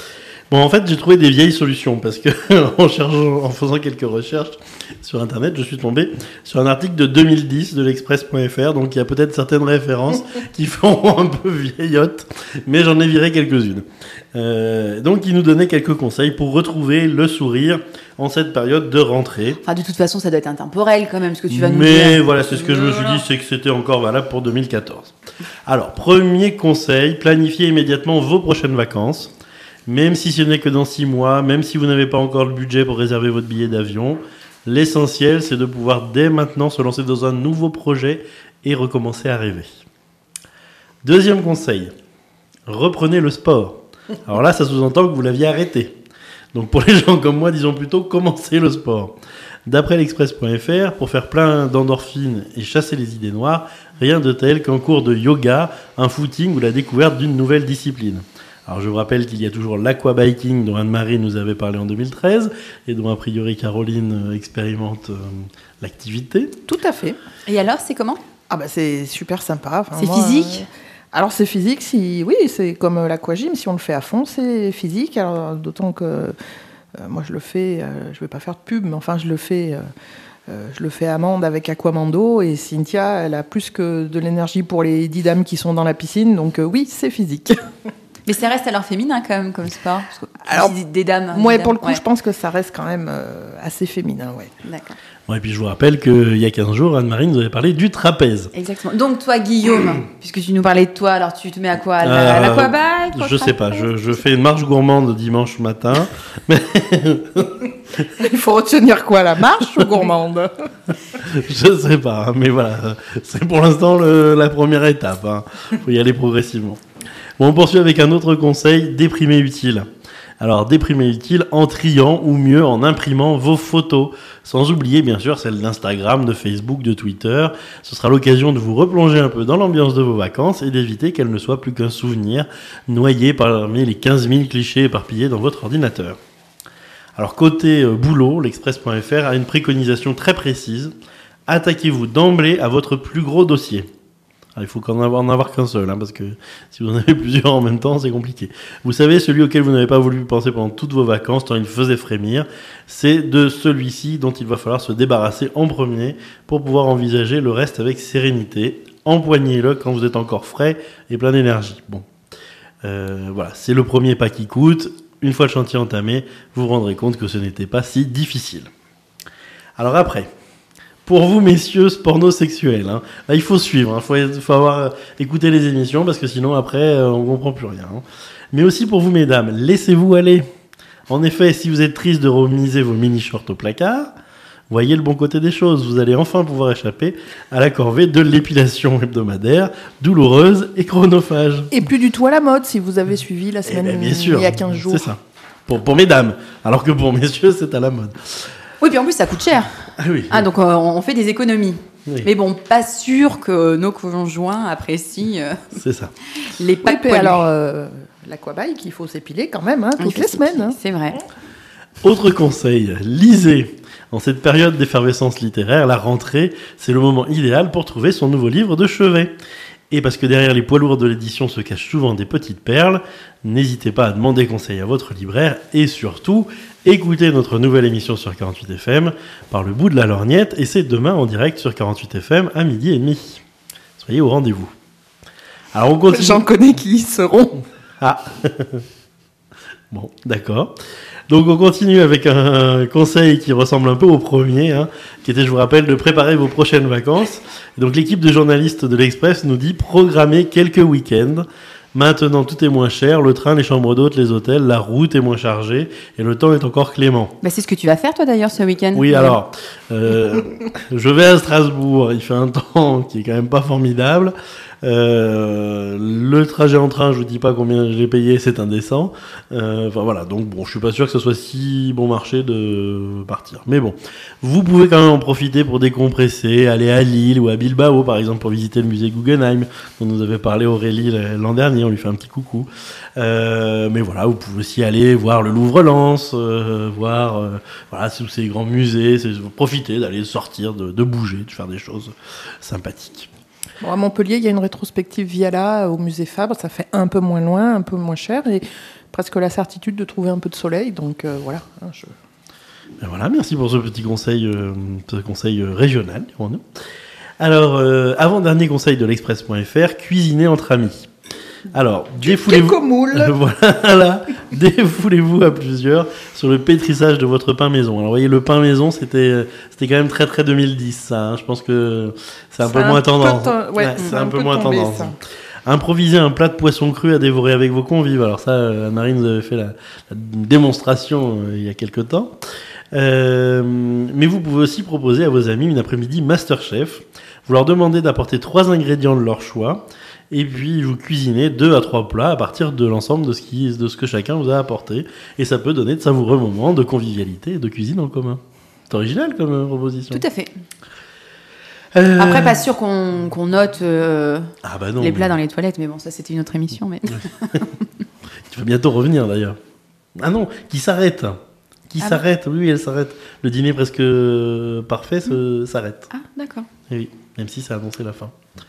Bon, en fait, j'ai trouvé des vieilles solutions parce que en faisant quelques recherches sur Internet, je suis tombé sur un article de 2010 de l'Express.fr, donc il y a peut-être certaines références qui font un peu vieillotte, mais j'en ai viré quelques-unes. Donc, il nous donnait quelques conseils pour retrouver le sourire en cette période de rentrée. Enfin, de toute façon, ça doit être intemporel quand même, ce que tu vas nous dire. Mais voilà, c'est ce que je me suis dit, c'est que c'était encore valable pour 2014. Alors, premier conseil, planifiez immédiatement vos prochaines vacances. Même si ce n'est que dans 6 mois, même si vous n'avez pas encore le budget pour réserver votre billet d'avion, l'essentiel, c'est de pouvoir dès maintenant se lancer dans un nouveau projet et recommencer à rêver. Deuxième conseil, reprenez le sport. Alors là, ça sous-entend que vous l'aviez arrêté. Donc pour les gens comme moi, disons plutôt commencez le sport. D'après l'Express.fr, pour faire plein d'endorphines et chasser les idées noires, rien de tel qu'un cours de yoga, un footing ou la découverte d'une nouvelle discipline. Alors je vous rappelle qu'il y a toujours l'aquabiking dont Anne-Marie nous avait parlé en 2013 et dont a priori Caroline expérimente l'activité. Tout à fait. Et alors, c'est comment ? Ah bah c'est super sympa. Enfin, C'est physique alors c'est physique, oui, c'est comme l'aquagym, si on le fait à fond, c'est physique. Alors d'autant que moi je le fais, je vais pas faire de pub, mais enfin je le fais à Mende avec Aquamando, et Cynthia, elle a plus que de l'énergie pour les 10 dames qui sont dans la piscine, donc oui, c'est physique. Mais ça reste alors féminin quand même comme sport. Parce que Alors, des dames. Moi, des pour le dames, coup, ouais. je pense que ça reste quand même assez féminin, ouais. D'accord. Bon, et puis je vous rappelle qu'il y a 15 jours, Anne-Marie nous avait parlé du trapèze. Exactement. Donc toi, Guillaume, puisque tu nous parlais de toi, alors tu te mets à quoi ? À l'aquabike ? Je sais pas, je fais une marche gourmande dimanche matin. Mais Il faut retenir quoi, la marche ou gourmande ? je sais pas, mais voilà, c'est pour l'instant la première étape. Faut y aller progressivement. Bon, on poursuit avec un autre conseil, déprimer utile. Alors, déprimer utile en triant ou mieux en imprimant vos photos, sans oublier bien sûr celles d'Instagram, de Facebook, de Twitter. Ce sera l'occasion de vous replonger un peu dans l'ambiance de vos vacances et d'éviter qu'elles ne soient plus qu'un souvenir noyé parmi les 15 000 clichés éparpillés dans votre ordinateur. Alors, côté boulot, l'Express.fr a une préconisation très précise. Attaquez-vous d'emblée à votre plus gros dossier. Alors, il faut en avoir qu'un seul, parce que si vous en avez plusieurs en même temps, c'est compliqué. Vous savez, celui auquel vous n'avez pas voulu penser pendant toutes vos vacances, tant il faisait frémir, c'est de celui-ci dont il va falloir se débarrasser en premier pour pouvoir envisager le reste avec sérénité. Empoignez-le quand vous êtes encore frais et plein d'énergie. Bon, voilà, c'est le premier pas qui coûte. Une fois le chantier entamé, vous vous rendrez compte que ce n'était pas si difficile. Alors après... Pour vous, messieurs, pornosexuels, là, il faut suivre, il faut avoir écouté les émissions, parce que sinon, après, on comprend plus rien. Mais aussi pour vous, mesdames, laissez-vous aller. En effet, si vous êtes triste de remiser vos mini-shorts au placard, voyez le bon côté des choses. Vous allez enfin pouvoir échapper à la corvée de l'épilation hebdomadaire, douloureuse et chronophage. Et plus du tout à la mode, si vous avez suivi la semaine bien sûr, il y a 15 jours. C'est ça. Pour mesdames, alors que pour messieurs, c'est à la mode. Oui, puis en plus, ça coûte cher. Ah oui. Ah, donc on fait des économies. Oui. Mais bon, pas sûr que nos conjoints apprécient C'est ça. les Oui, packs puis poilus. alors, l'aquabike, il faut s'épiler quand même, toutes les semaines. C'est vrai. Autre conseil, lisez. En cette période d'effervescence littéraire, la rentrée, c'est le moment idéal pour trouver son nouveau livre de chevet. Et parce que derrière les poids lourds de l'édition se cachent souvent des petites perles, n'hésitez pas à demander conseil à votre libraire et surtout, écoutez notre nouvelle émission sur 48FM par le bout de la lorgnette et c'est demain en direct sur 48FM à 12h30. Soyez au rendez-vous. Alors on continue. J'en connais qui y seront. Ah bon, d'accord. Donc on continue avec un conseil qui ressemble un peu au premier, qui était, je vous rappelle, de préparer vos prochaines vacances. Et donc l'équipe de journalistes de l'Express nous dit programmer quelques week-ends. Maintenant tout est moins cher, le train, les chambres d'hôtes, les hôtels, la route est moins chargée et le temps est encore clément. Bah, c'est ce que tu vas faire toi d'ailleurs ce week-end. Oui, alors, je vais à Strasbourg, il fait un temps qui est quand même pas formidable. Le trajet en train, je vous dis pas combien j'ai payé, c'est indécent. Enfin voilà, donc bon, je suis pas sûr que ce soit si bon marché de partir. Mais bon, vous pouvez quand même en profiter pour décompresser, aller à Lille ou à Bilbao par exemple pour visiter le musée Guggenheim dont nous avait parlé Aurélie l'an dernier, on lui fait un petit coucou. Mais voilà, vous pouvez aussi aller voir le Louvre-Lens, voir voilà, tous ces grands musées, profiter d'aller sortir, de bouger, de faire des choses sympathiques. Bon, à Montpellier, il y a une rétrospective Viala au musée Fabre. Ça fait un peu moins loin, un peu moins cher. Et presque la certitude de trouver un peu de soleil. Donc voilà. Ben voilà, merci pour ce petit conseil, régional, dirons-nous. Alors, avant-dernier conseil de l'Express.fr, cuisiner entre amis. Alors, défoulez-vous à plusieurs sur le pétrissage de votre pain maison. Alors, vous voyez, le pain maison, c'était quand même très très 2010, ça. Hein. Je pense que c'est un peu moins tendance. C'est un peu moins tendance. Improviser un plat de poisson cru à dévorer avec vos convives. Alors ça, Anne-Marie nous avait fait la démonstration il y a quelque temps. Mais vous pouvez aussi proposer à vos amis une après-midi Masterchef. Vous leur demandez d'apporter 3 ingrédients de leur choix. Et puis vous cuisinez 2 à 3 plats à partir de l'ensemble de ce que chacun vous a apporté. Et ça peut donner de savoureux moments de convivialité et de cuisine en commun. C'est original comme proposition. Tout à fait. Après, pas sûr qu'on note les plats dans les toilettes, mais bon, ça c'était une autre émission. Mais... Tu vas bientôt revenir d'ailleurs. Ah non, qui s'arrête. Oui, elle s'arrête. Le dîner presque parfait s'arrête. Ah, d'accord. Et oui, même si ça a annoncé la fin.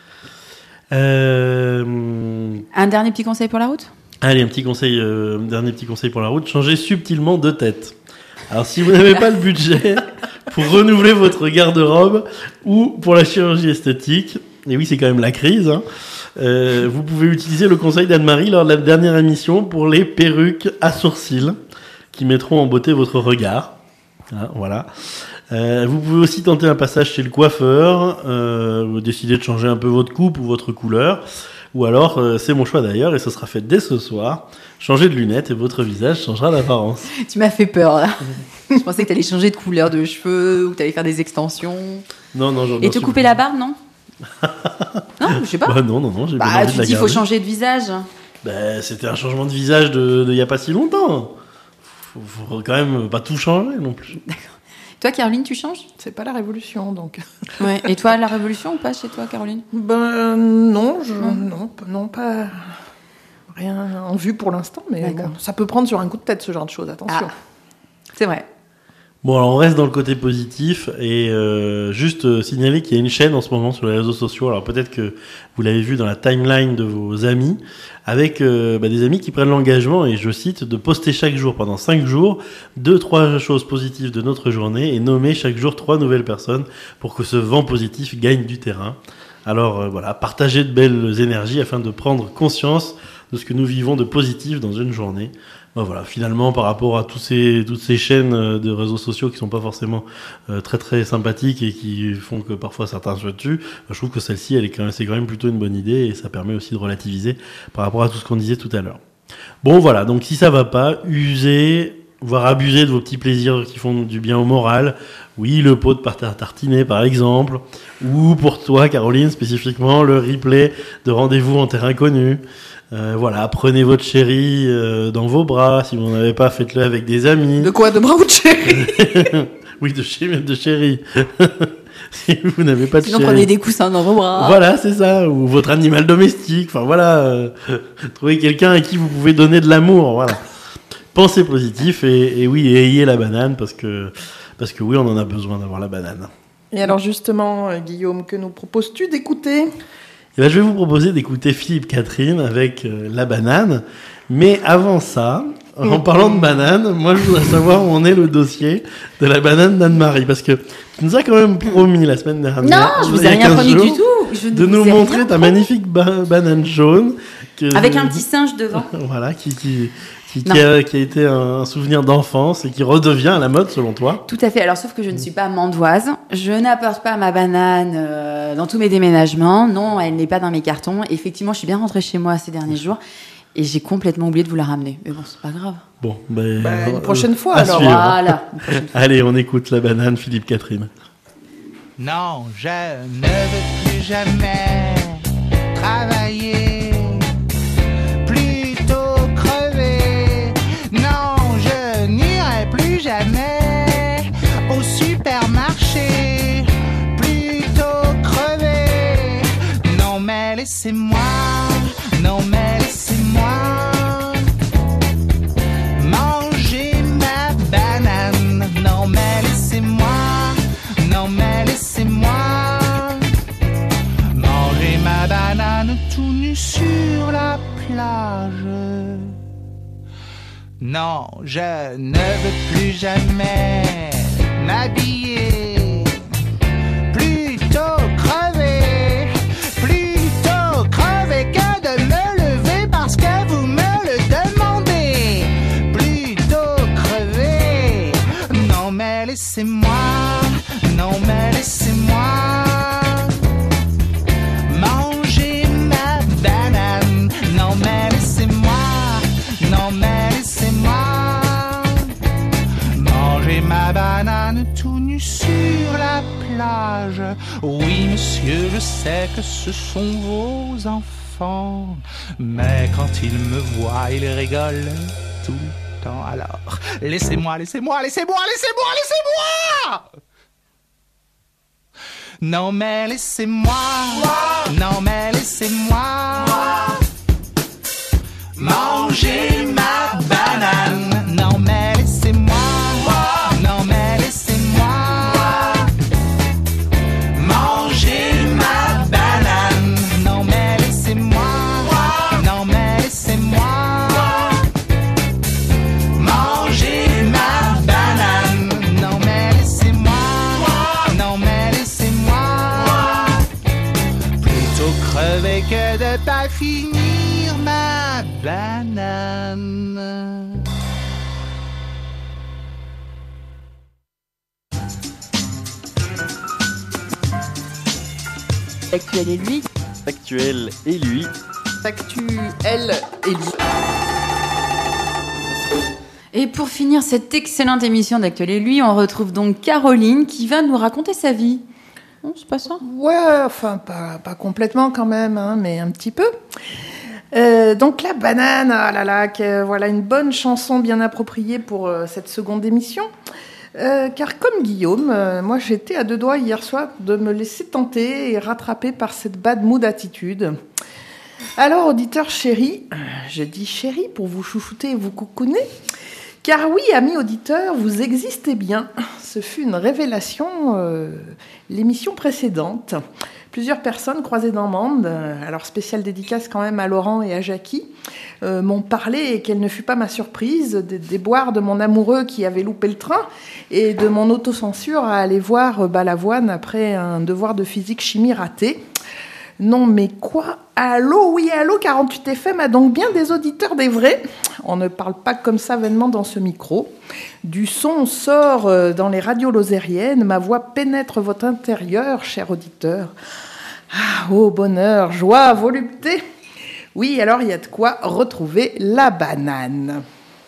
Un dernier petit conseil pour la route ? Allez, dernier petit conseil pour la route. Changez subtilement de tête. Alors, si vous n'avez pas le budget pour renouveler votre garde-robe ou pour la chirurgie esthétique, et oui, c'est quand même la crise, hein, vous pouvez utiliser le conseil d'Anne-Marie lors de la dernière émission pour les perruques à sourcils qui mettront en beauté votre regard. Hein, voilà. Vous pouvez aussi tenter un passage chez le coiffeur, vous décidez de changer un peu votre coupe ou votre couleur, ou alors, c'est mon choix d'ailleurs, et ce sera fait dès ce soir, changez de lunettes et votre visage changera d'apparence. Tu m'as fait peur là. Je pensais que tu allais changer de couleur de cheveux, ou que tu allais faire des extensions. Non, et te couper la barbe, non? Non, je sais pas. Bah, non, j'ai pas envie de la garder. Tu dis, il faut changer de visage. Bah, c'était un changement de visage de y a pas si longtemps. Faut quand même pas tout changer non plus. D'accord. Toi, Caroline, tu changes? C'est pas la révolution, donc. Ouais. Et toi, la révolution ou pas chez toi, Caroline? Non, pas rien en vue pour l'instant, mais bon, ça peut prendre sur un coup de tête ce genre de choses. Attention. Ah, c'est vrai. Bon, alors on reste dans le côté positif et juste signaler qu'il y a une chaîne en ce moment sur les réseaux sociaux. Alors peut-être que vous l'avez vu dans la timeline de vos amis, avec des amis qui prennent l'engagement, et je cite, de poster chaque jour pendant 5 jours 2-3 choses positives de notre journée et nommer chaque jour 3 nouvelles personnes pour que ce vent positif gagne du terrain. Alors voilà, partagez de belles énergies afin de prendre conscience de ce que nous vivons de positif dans une journée. Ben voilà, finalement, par rapport à toutes ces chaînes de réseaux sociaux qui sont pas forcément très très sympathiques et qui font que parfois certains se tuent, je trouve que celle-ci, c'est quand même plutôt une bonne idée, et ça permet aussi de relativiser par rapport à tout ce qu'on disait tout à l'heure. Bon voilà, donc si ça va pas, usez, voire abuser de vos petits plaisirs qui font du bien au moral. Oui, le pot de pâte à tartiner par exemple, ou pour toi Caroline spécifiquement, le replay de Rendez-vous en terre inconnue. Voilà, prenez votre chérie dans vos bras. Si vous n'en avez pas, faites-le avec des amis. De quoi? De bras ou de chérie? Oui, de chérie. Si vous n'avez pas de Sinon, chérie, prenez des coussins dans vos bras. Voilà, c'est ça. Ou votre animal domestique. Enfin voilà, trouvez quelqu'un à qui vous pouvez donner de l'amour. Voilà. Pensez positif et oui, ayez la banane parce que oui, on en a besoin d'avoir la banane. Et alors justement, Guillaume, que nous proposes-tu d'écouter? Et ben, je vais vous proposer d'écouter Philippe Catherine avec la banane. Mais avant ça, en parlant de banane, moi je voudrais savoir où en est le dossier de la banane d'Anne-Marie. Parce que tu nous as quand même promis la semaine dernière, non, je vous ai rien promis du tout. De nous montrer ta magnifique banane jaune. Avec un petit singe devant. Voilà, qui a été un souvenir d'enfance et qui redevient à la mode selon toi. Tout à fait. Alors, sauf que je ne suis pas mandoise. Je n'apporte pas ma banane dans tous mes déménagements. Non, elle n'est pas dans mes cartons. Effectivement, je suis bien rentrée chez moi ces derniers jours et j'ai complètement oublié de vous la ramener. Mais bon, c'est pas grave. Bon, une prochaine fois alors. Suivre. Voilà. Allez, on écoute la banane, Philippe Catherine. Non, je ne veux plus jamais travailler. Jamais au supermarché, plutôt crever. Non mais laissez-moi manger ma banane. Non mais laissez-moi manger ma banane tout nu Non, je ne veux plus jamais m'habiller. Plutôt crever que de me lever parce que vous me le demandez. Plutôt crever. Non mais laissez-moi, non mais laissez-moi manger ma banane. Non mais laissez-moi, non mais laissez-moi manger ma banane tout nu sur la plage. Oui monsieur, je sais que ce sont vos enfants, mais quand ils me voient, ils rigolent tout le temps. Alors laissez-moi, laissez-moi, laissez-moi, laissez-moi, laissez-moi. Non mais laissez-moi, non mais laissez-moi manger ma banane. Non mais laissez-moi, non mais laissez-moi manger ma banane. Non mais laissez-moi, non mais laissez-moi manger ma banane. Non mais laissez-moi, non mais laissez-moi plutôt crever que de pas finir ma banane. Actuel et lui. Actuel et lui. Actuel et lui. Et pour finir cette excellente émission d'Actuel et lui, on retrouve donc Caroline qui va nous raconter sa vie. Non, c'est pas ça ? Ouais, enfin, pas complètement quand même, hein, mais un petit peu. Donc la banane, ah là là, voilà une bonne chanson bien appropriée pour cette seconde émission. Car comme Guillaume, moi j'étais à deux doigts hier soir de me laisser tenter et rattraper par cette bad mood attitude. Alors auditeur chéri, je dis chéri pour vous chouchouter et vous coucouner, car oui, amis auditeurs, vous existez bien. Ce fut une révélation l'émission précédente. Plusieurs personnes croisées dans Mende, alors spéciale dédicace quand même à Laurent et à Jackie, m'ont parlé, et quelle ne fut pas ma surprise, des déboires de mon amoureux qui avait loupé le train et de mon autocensure à aller voir Balavoine après un devoir de physique-chimie raté. Non mais quoi ? Allô, oui, allô, 48 FM a donc bien des auditeurs des vrais. On ne parle pas comme ça vainement dans ce micro. Du son sort dans les radios lozériennes, ma voix pénètre votre intérieur, cher auditeur. Ah, oh bonheur, joie, volupté. Oui, alors il y a de quoi retrouver la banane.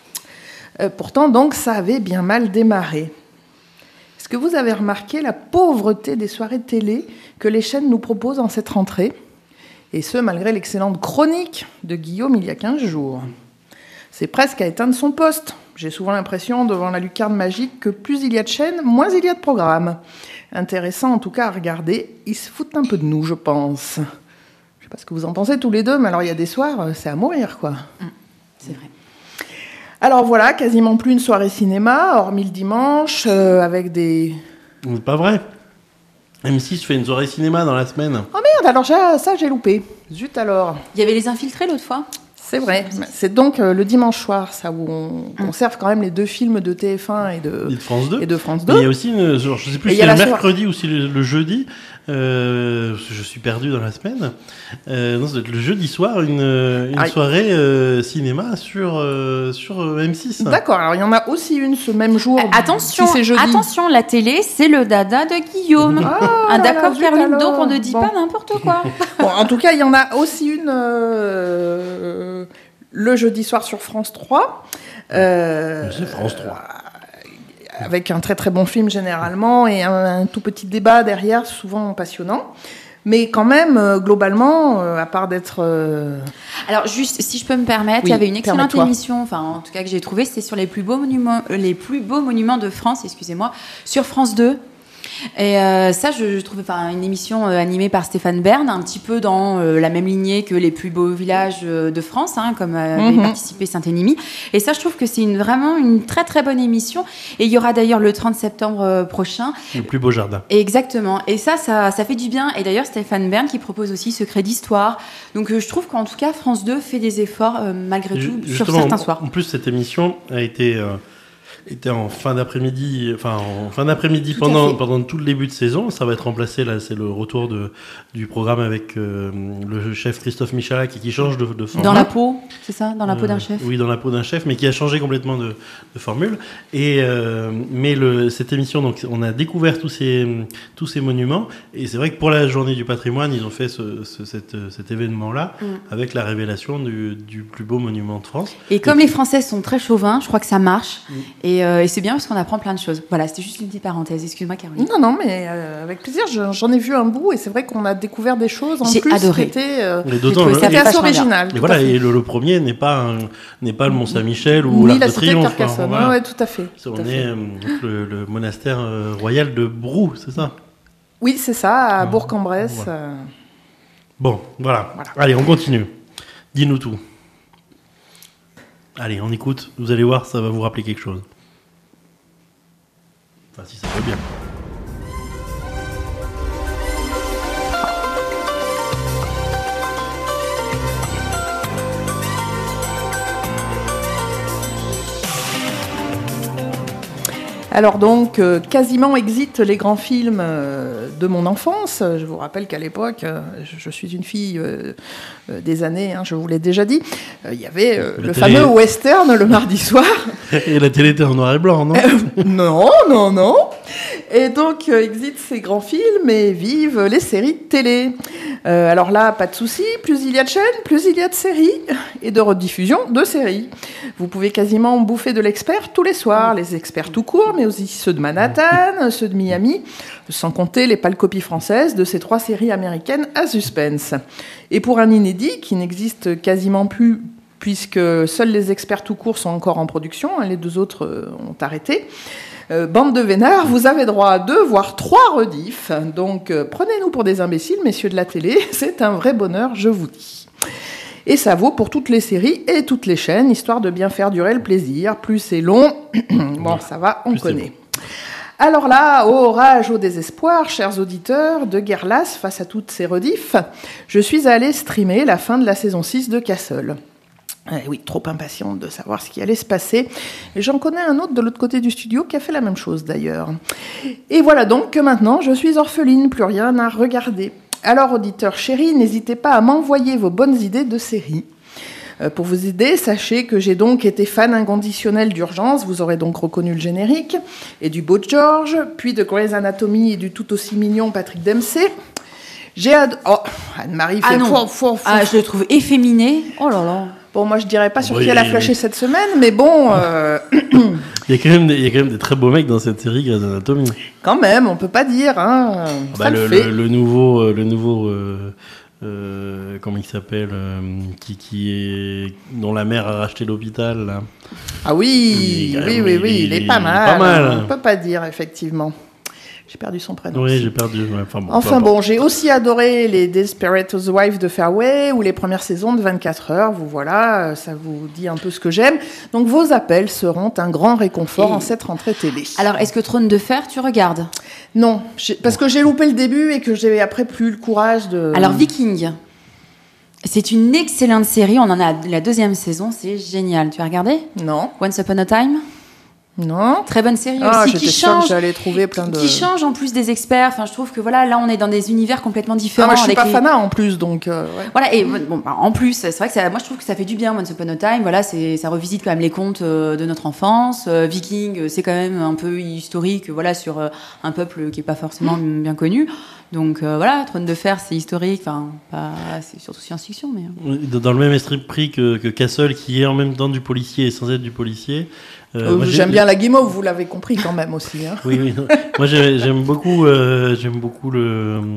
Pourtant donc ça avait bien mal démarré. Est-ce que vous avez remarqué la pauvreté des soirées télé que les chaînes nous proposent en cette rentrée ? Et ce, malgré l'excellente chronique de Guillaume il y a 15 jours. C'est presque à éteindre son poste. J'ai souvent l'impression, devant la lucarne magique, que plus il y a de chaînes, moins il y a de programmes. Intéressant en tout cas à regarder. Ils se foutent un peu de nous, je pense. Je ne sais pas ce que vous en pensez tous les deux, mais alors il y a des soirs, c'est à mourir, quoi. C'est vrai. Alors voilà, quasiment plus une soirée cinéma, hormis le dimanche, avec des... C'est pas vrai. M6 fait une soirée cinéma dans la semaine. Oh merde, alors ça j'ai loupé. Zut alors. Il y avait Les Infiltrés l'autre fois. C'est vrai. C'est donc le dimanche soir, ça, où on conserve quand même les deux films de TF1 et de France 2. Et de France 2. Mais il y a aussi, je sais plus si c'est le mercredi ou si le jeudi, je suis perdu dans la semaine. Non, c'est le jeudi soir, une soirée cinéma sur M6. D'accord, alors il y en a aussi une ce même jour. Attention, si c'est jeudi. Attention, la télé, c'est le dada de Guillaume. D'accord, Caroline, donc on ne dit pas n'importe quoi. Bon, en tout cas, il y en a aussi une le jeudi soir sur France 3. C'est France 3. Avec un très très bon film généralement et un tout petit débat derrière, souvent passionnant. Mais quand même, globalement, à part d'être... Alors juste, si je peux me permettre, il y avait une excellente émission, enfin en tout cas que j'ai trouvée, c'était sur les plus beaux monuments de France, excusez-moi, sur France 2. Et ça, je trouve une émission animée par Stéphane Bern, un petit peu dans la même lignée que les plus beaux villages de France, comme avait participé Saint-Énimie. Et ça, je trouve que c'est vraiment une très très bonne émission. Et il y aura d'ailleurs le 30 septembre prochain. Le plus beau jardin. Exactement. Et ça fait du bien. Et d'ailleurs, Stéphane Bern qui propose aussi Secret d'Histoire. Donc je trouve qu'en tout cas, France 2 fait des efforts malgré tout sur certains soirs. En plus, cette émission a été en fin d'après-midi, pendant tout le début de saison. Ça va être remplacé, là, c'est le retour du programme avec le chef Christophe Michalak qui change de format. Dans la peau, c'est ça? Dans la peau d'un chef? Oui, dans la peau d'un chef, mais qui a changé complètement de formule. Et, cette émission, donc, on a découvert tous ces monuments. Et c'est vrai que pour la journée du patrimoine, ils ont fait cet événement-là avec la révélation du plus beau monument de France. Et comme les Français sont très chauvins, je crois que ça marche. Et c'est bien parce qu'on apprend plein de choses. Voilà, c'était juste une petite parenthèse. Excuse-moi, Caroline. Non, mais avec plaisir. J'en ai vu un bout et c'est vrai qu'on a découvert des choses en plus adoré. qui étaient assez originales. Et voilà, et le premier n'est pas le Mont-Saint-Michel ou l'Arc de Triomphe. Carcassonne. Ouais, tout à fait. On est le monastère royal de Brou, c'est ça? Oui, c'est ça, à Bourg-en-Bresse. Voilà. Bon, voilà. Allez, on continue. Dis-nous tout. Allez, on écoute. Vous allez voir, ça va vous rappeler quelque chose. Enfin, si ça va bien. Alors donc, quasiment exit les grands films de mon enfance. Je vous rappelle qu'à l'époque, je suis une fille des années, je vous l'ai déjà dit, il y avait le fameux western le mardi soir. Et la télé était en noir et blanc, non? Non. Et donc, exit ces grands films et vive les séries de télé. Alors là, pas de souci, plus il y a de chaînes, plus il y a de séries et de rediffusions de séries. Vous pouvez quasiment bouffer de l'Expert tous les soirs, les experts tout court, mais aussi ceux de Manhattan, ceux de Miami, sans compter les pâles copies françaises de ces 3 séries américaines à suspense. Et pour un inédit qui n'existe quasiment plus, puisque seuls les experts tout court sont encore en production, les 2 autres ont arrêté, bande de vénards, vous avez droit à 2, voire 3 rediffs. Donc prenez-nous pour des imbéciles, messieurs de la télé, c'est un vrai bonheur, je vous dis. Et ça vaut pour toutes les séries et toutes les chaînes, histoire de bien faire durer le plaisir. Plus c'est long, bon, ça va, on connaît. Alors là, au rage, au désespoir, chers auditeurs, de guerre lasse face à toutes ces rediffs, je suis allée streamer la fin de la saison 6 de Castle. Oui, trop impatiente de savoir ce qui allait se passer. Et j'en connais un autre de l'autre côté du studio qui a fait la même chose d'ailleurs. Et voilà donc que maintenant, je suis orpheline, plus rien à regarder. Alors, auditeurs chéris, n'hésitez pas à m'envoyer vos bonnes idées de séries. Pour vous aider, sachez que j'ai donc été fan inconditionnel d'Urgence, vous aurez donc reconnu le générique, et du beau George, puis de Grey's Anatomy et du tout aussi mignon Patrick Dempsey. Oh, Anne-Marie fait... je le trouve efféminé. Oh là là. Bon, moi je dirais pas sur qui elle a flashé cette semaine, mais bon... Il y a quand même des très beaux mecs dans cette série Grey's Anatomy. Quand même, on peut pas dire. Ça le nouveau comment il s'appelle, dont la mère a racheté l'hôpital là. Ah oui, il est pas mal. On peut pas dire effectivement. J'ai perdu son prénom. Oui, j'ai perdu. Enfin bon, j'ai aussi adoré les Desperate Housewives de Fairway ou les premières saisons de 24 heures. Vous voilà, ça vous dit un peu ce que j'aime. Donc vos appels seront un grand réconfort en cette rentrée télé. Alors, est-ce que Trône de Fer, tu regardes? Non, parce que j'ai loupé le début et que j'ai après plus le courage de... Alors, Viking, c'est une excellente série. On en a la 2e saison, c'est génial. Tu as regardé? Non. Once Upon a Time? Non. Très bonne série aussi qui change. J'allais trouver plein de... Qui change en plus des experts. Enfin, je trouve que voilà, là, on est dans des univers complètement différents. Moi, je suis pas fanat en plus, donc. Ouais. Voilà, et bon, en plus, c'est vrai que moi, je trouve que ça fait du bien. Once Upon a Time, voilà, ça revisite quand même les contes de notre enfance. Viking, c'est quand même un peu historique, voilà, sur un peuple qui est pas forcément bien connu. Donc voilà, Trône de Fer, c'est historique. Enfin, c'est surtout science-fiction, mais. Dans le même esprit que Castle, qui est en même temps du policier et sans être du policier. J'aime bien la guimauve, vous l'avez compris quand même aussi. Hein. Oui. Moi, j'aime beaucoup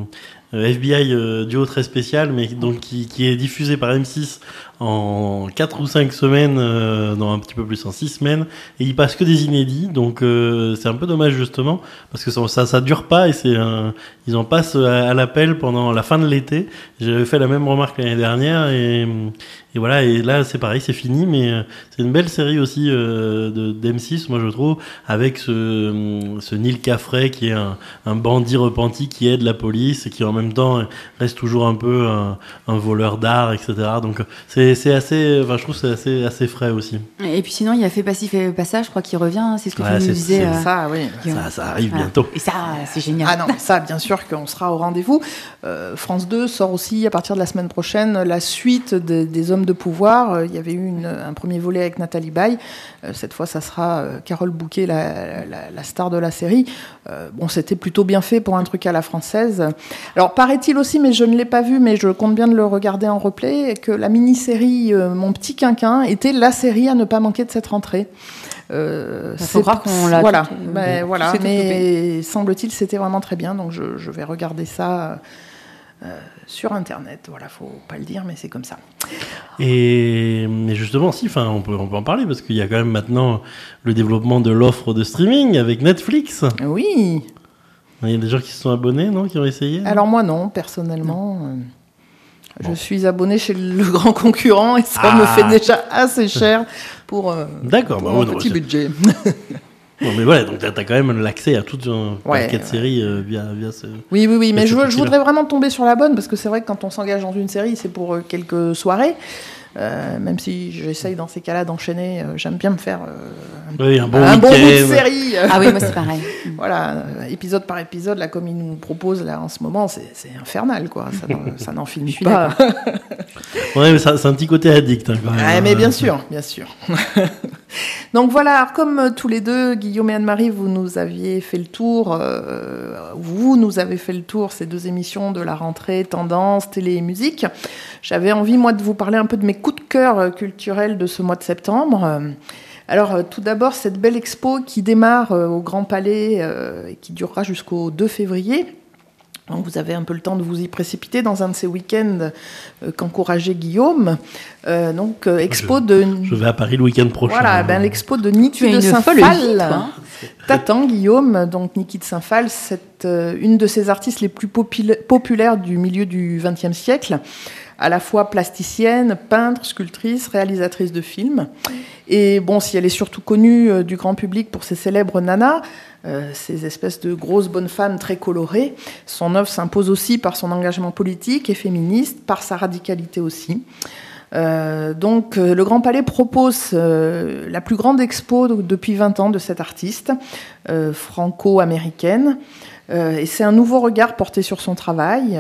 FBI duo très spécial, mais donc qui est diffusé par M6 en 4 ou 5 semaines, non un petit peu plus, en 6 semaines, et il passe que des inédits, donc c'est un peu dommage justement, parce que ça dure pas, et ils en passent à l'appel pendant la fin de l'été. J'avais fait la même remarque l'année dernière, et voilà, et là c'est pareil, c'est fini, mais c'est une belle série aussi d'M6, moi je trouve, avec ce Neil Caffrey qui est un bandit repenti qui aide la police et qui en même temps reste toujours un peu un voleur d'art, etc. Donc c'est assez, enfin je trouve que c'est assez frais aussi. Et puis sinon il y a Fait Passif Fait Passage, je crois qu'il revient, c'est ce que tu nous disais. Ça, oui. Ça arrive bientôt. Et ça, c'est génial. Ah non, ça bien sûr qu'on sera au rendez-vous. France 2 sort aussi à partir de la semaine prochaine la suite des Hommes de pouvoir. Il y avait eu un premier volet avec Nathalie Baye. Cette fois, ça sera Carole Bouquet, la star de la série. Bon, c'était plutôt bien fait pour un truc à la française. Alors, paraît-il aussi, mais je ne l'ai pas vu, mais je compte bien de le regarder en replay, que la mini-série Mon Petit Quinquin était la série à ne pas manquer de cette rentrée. Faut croire qu'on l'a voilà, tout, voilà, tout mais semble-t-il c'était vraiment très bien, donc je vais regarder ça sur internet. Voilà, faut pas le dire, mais c'est comme ça. Mais justement, si, enfin, on peut en parler parce qu'il y a quand même maintenant le développement de l'offre de streaming avec Netflix. Oui. Il y a des gens qui se sont abonnés, non, qui ont essayé. Alors moi non, personnellement. Je suis abonné chez le grand concurrent et ça me fait déjà assez cher pour D'accord, mon petit budget. Non, mais voilà, donc t'as quand même l'accès à tout un paquet de séries via ce... Oui, mais je voudrais vraiment tomber sur la bonne, parce que c'est vrai que quand on s'engage dans une série, c'est pour quelques soirées. Même si j'essaye dans ces cas-là d'enchaîner, j'aime bien me faire un bon bout de série. Ah oui, moi c'est pareil. Voilà, épisode par épisode, là, comme ils nous proposent là en ce moment, c'est infernal, quoi. Ça n'en finit pas. Ouais, mais c'est un petit côté addict, hein, quand même. Ouais, mais bien sûr. Donc voilà, alors, comme tous les deux, Guillaume et Anne-Marie, vous nous avez fait le tour, ces deux émissions de la rentrée, tendance, télé et musique. J'avais envie, moi, de vous parler un peu de mes coups de cœur culturels de ce mois de septembre. Alors, tout d'abord, cette belle expo qui démarre au Grand Palais et qui durera jusqu'au 2 février. Donc, vous avez un peu le temps de vous y précipiter dans un de ces week-ends qu'encourageait Guillaume. Expo Je vais à Paris le week-end prochain. Voilà, l'expo de Niki de Saint-Phal. T'attends, Guillaume. Donc, Niki de Saint-Phal, c'est une de ces artistes les plus populaires du milieu du XXe siècle. À la fois plasticienne, peintre, sculptrice, réalisatrice de films. Et bon, si elle est surtout connue du grand public pour ses célèbres nanas, ces espèces de grosses bonnes femmes très colorées, son œuvre s'impose aussi par son engagement politique et féministe, par sa radicalité aussi. Le Grand Palais propose la plus grande expo depuis 20 ans de cette artiste franco-américaine. Et c'est un nouveau regard porté sur son travail.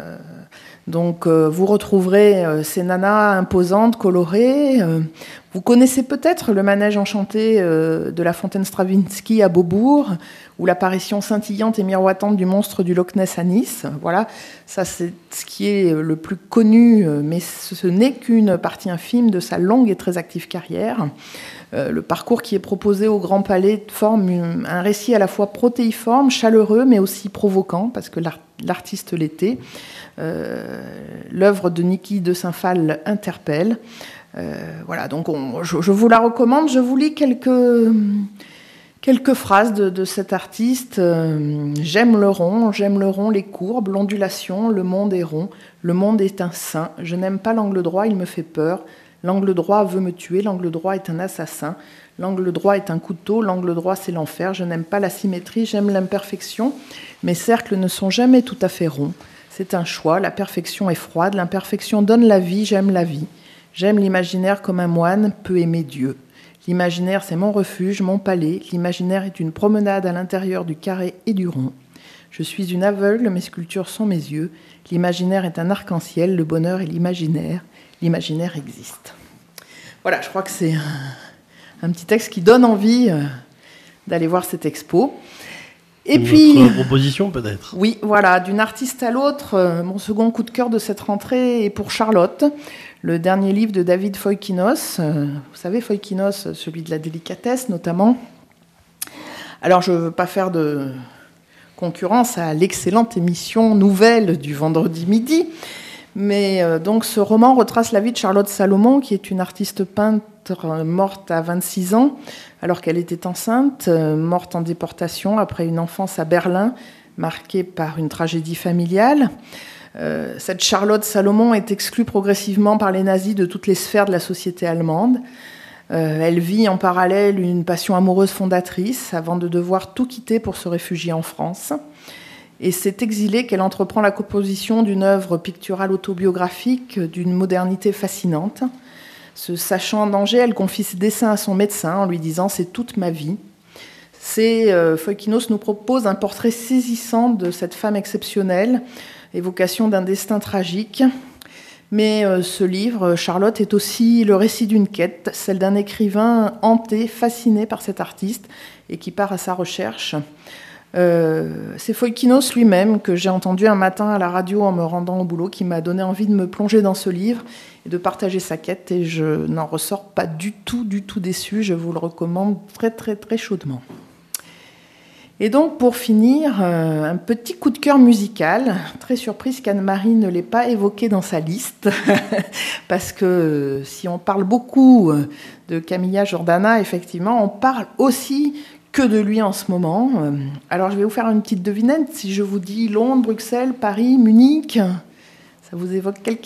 Vous retrouverez ces nanas imposantes, colorées. Vous connaissez peut-être le manège enchanté de la fontaine Stravinsky à Beaubourg, ou l'apparition scintillante et miroitante du monstre du Loch Ness à Nice. Voilà, ça c'est ce qui est le plus connu, mais ce n'est qu'une partie infime de sa longue et très active carrière. Le parcours qui est proposé au Grand Palais forme un récit à la fois protéiforme, chaleureux, mais aussi provoquant, parce que l'artiste l'était. L'œuvre de Niki de Saint-Phal interpelle. Voilà, donc je vous la recommande. Je vous lis quelques phrases de cet artiste. J'aime le rond, les courbes, l'ondulation, le monde est rond, le monde est un sein. Je n'aime pas l'angle droit, il me fait peur. L'angle droit veut me tuer, l'angle droit est un assassin. L'angle droit est un couteau, l'angle droit c'est l'enfer. Je n'aime pas la symétrie, j'aime l'imperfection. Mes cercles ne sont jamais tout à fait ronds. C'est un choix, la perfection est froide, l'imperfection donne la vie, j'aime la vie. J'aime l'imaginaire comme un moine peut aimer Dieu. L'imaginaire, c'est mon refuge, mon palais. L'imaginaire est une promenade à l'intérieur du carré et du rond. Je suis une aveugle, mes sculptures sont mes yeux. L'imaginaire est un arc-en-ciel, le bonheur est l'imaginaire. L'imaginaire existe. Voilà, je crois que c'est un petit texte qui donne envie d'aller voir cette expo. Et puis, proposition peut-être. Oui, voilà, d'une artiste à l'autre, mon second coup de cœur de cette rentrée est pour Charlotte, le dernier livre de David Foikinos. Vous savez, Foikinos, celui de la délicatesse notamment. Alors, je ne veux pas faire de concurrence à l'excellente émission Nouvelles du vendredi midi. Mais donc ce roman retrace la vie de Charlotte Salomon, qui est une artiste peintre morte à 26 ans, alors qu'elle était enceinte, morte en déportation après une enfance à Berlin, marquée par une tragédie familiale. Cette Charlotte Salomon est exclue progressivement par les nazis de toutes les sphères de la société allemande. Elle vit en parallèle une passion amoureuse fondatrice avant de devoir tout quitter pour se réfugier en France. Et c'est exilée qu'elle entreprend la composition d'une œuvre picturale autobiographique d'une modernité fascinante. Se sachant en danger, elle confie ses dessins à son médecin en lui disant « c'est toute ma vie ». Foikinos nous propose un portrait saisissant de cette femme exceptionnelle, évocation d'un destin tragique. Mais ce livre, Charlotte, est aussi le récit d'une quête, celle d'un écrivain hanté, fasciné par cet artiste et qui part à sa recherche. C'est Foikinos lui-même que j'ai entendu un matin à la radio en me rendant au boulot qui m'a donné envie de me plonger dans ce livre et de partager sa quête, et je n'en ressors pas du tout déçue. Je vous le recommande très très très chaudement. Et donc pour finir, un petit coup de cœur musical, très surprise qu'Anne-Marie ne l'ait pas évoqué dans sa liste, parce que si on parle beaucoup de Camilla Jordana, effectivement, on parle aussi que de lui en ce moment. Alors je vais vous faire une petite devinette. Si je vous dis Londres, Bruxelles, Paris, Munich, ça vous évoque quelqu'un ?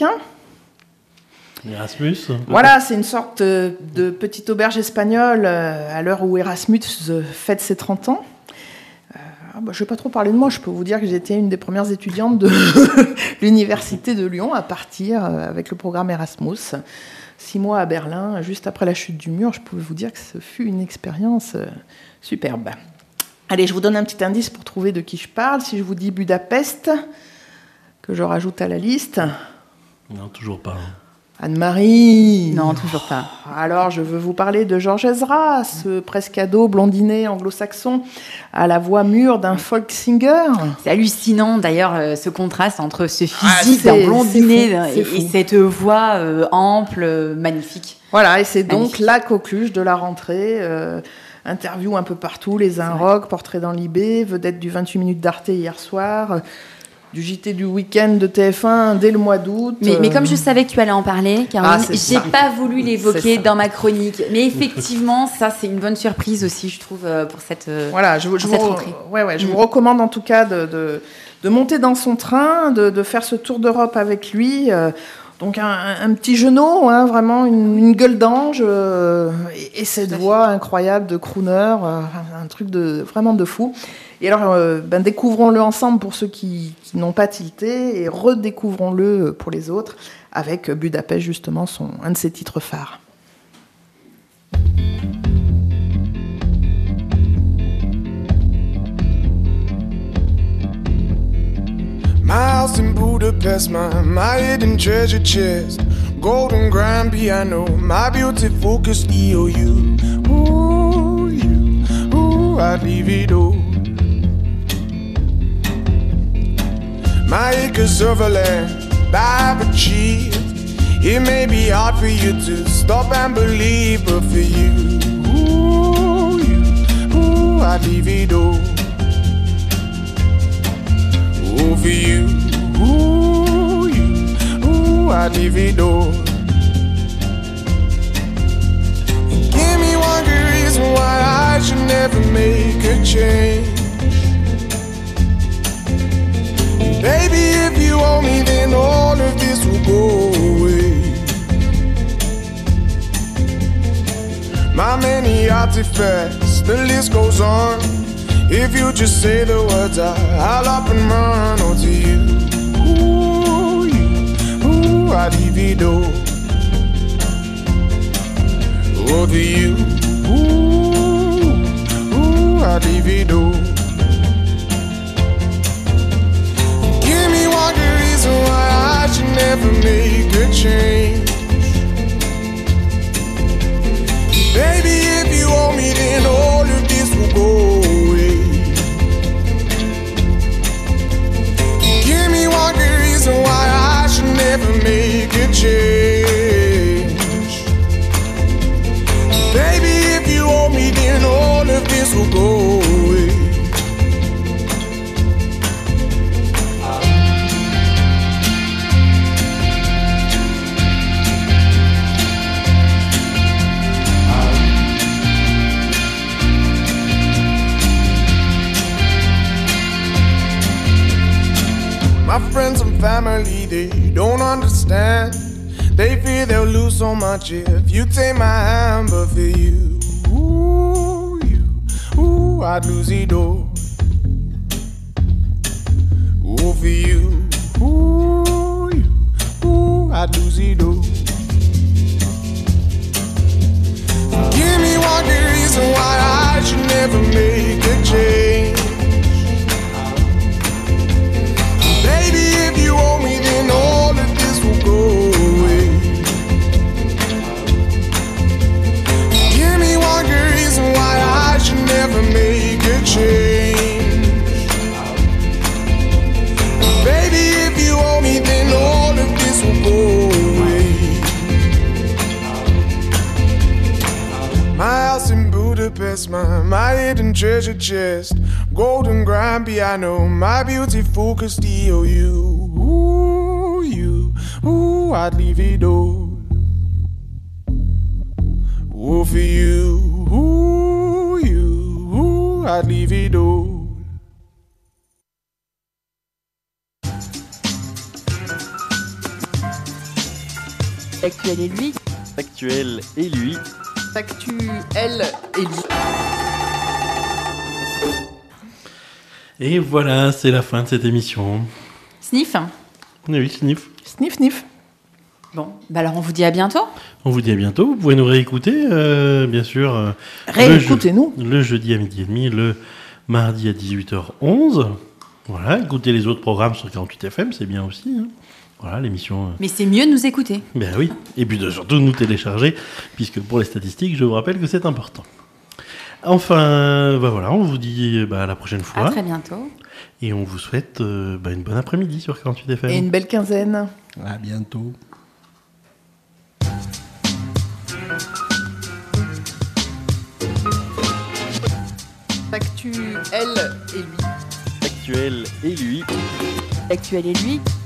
Erasmus. Voilà, c'est une sorte de petite auberge espagnole à l'heure où Erasmus fête ses 30 ans. Je ne vais pas trop parler de moi, je peux vous dire que j'étais une des premières étudiantes de l'université de Lyon à partir avec le programme Erasmus. 6 mois à Berlin, juste après la chute du mur. Je peux vous dire que ce fut une expérience superbe. Allez, je vous donne un petit indice pour trouver de qui je parle. Si je vous dis Budapest, que je rajoute à la liste. Non, toujours pas. Anne-Marie. Non, toujours pas. Alors, je veux vous parler de Georges Ezra, ce presque ado blondinet anglo-saxon à la voix mûre d'un folk singer. C'est hallucinant, d'ailleurs, ce contraste entre ce physique d'un blondinet et cette voix ample, magnifique. Voilà, et c'est donc la coqueluche de la rentrée. Interview un peu partout, les Inrocks, portrait dans l'IB, vedette du 28 minutes d'Arte hier soir, du JT du week-end de TF1 dès le mois d'août. Mais comme je savais que tu allais en parler, Caroline, j'ai pas voulu l'évoquer dans ma chronique. Mais effectivement, ça, c'est une bonne surprise aussi, je trouve, pour cette voilà, je vous recommande en tout cas de monter dans son train, de faire ce tour d'Europe avec lui. Donc un petit genou, hein, vraiment une gueule d'ange et cette voix incroyable de crooner, un truc vraiment de fou. Et alors, découvrons-le ensemble pour ceux qui n'ont pas tilté et redécouvrons-le pour les autres avec Budapest, justement, un de ses titres phares. My house in Budapest, my hidden treasure chest, golden grand piano, my beauty focused EOU. Ooh, I'd leave it all. My acres of land I've achieved. It may be hard for you to stop and believe, but for you, I'd leave it all. Oh, for you, I'd leave it all. Give me one good reason why I should never make a change. Baby, if you owe me, then all of this will go away. My many artifacts, the list goes on. If you just say the words, I'll up and run. Oh, to you, I'd leave it all. Oh, to you, I'd leave it all. Give me one good reason why I should never make a change. Baby, if you owe me, then all of this will go away. Give me one good reason why I should never make a change. Baby, if you owe me, then all of this will go away. family, they don't understand. They fear they'll lose so much if you take my hand, but for you, I'd lose it all. Oh, for you, I'd lose it all. Give me one good reason why I should never make a change. Baby, if you owe me, then all of this will go away. Give me one good reason why I should never make a change. Baby, if you owe me, then all of this will go away. My house in Budapest, my hidden treasure chest, golden grand piano, my beautiful Castillo. I'd leave it all. Oh, for you, I'd leave it all. Actuel et lui. Actuel et lui. Actuel et lui. Et voilà, c'est la fin de cette émission. Sniff. Oui, sniff. Sniff, sniff. Bon, bah alors on vous dit à bientôt. On vous dit à bientôt. Vous pouvez nous réécouter, bien sûr. Réécoutez-nous. Le jeudi à 12h30, le mardi à 18h11. Voilà, écoutez les autres programmes sur 48FM, c'est bien aussi. Hein. Voilà, l'émission. Mais c'est mieux de nous écouter. Ben oui. Et puis surtout de nous télécharger, puisque pour les statistiques, je vous rappelle que c'est important. Enfin, bah voilà, on vous dit à la prochaine fois. À très bientôt. Et on vous souhaite une bonne après-midi sur 48FM. Et une belle quinzaine. À bientôt. Actuel et lui. Actuel et lui. Actuel et lui.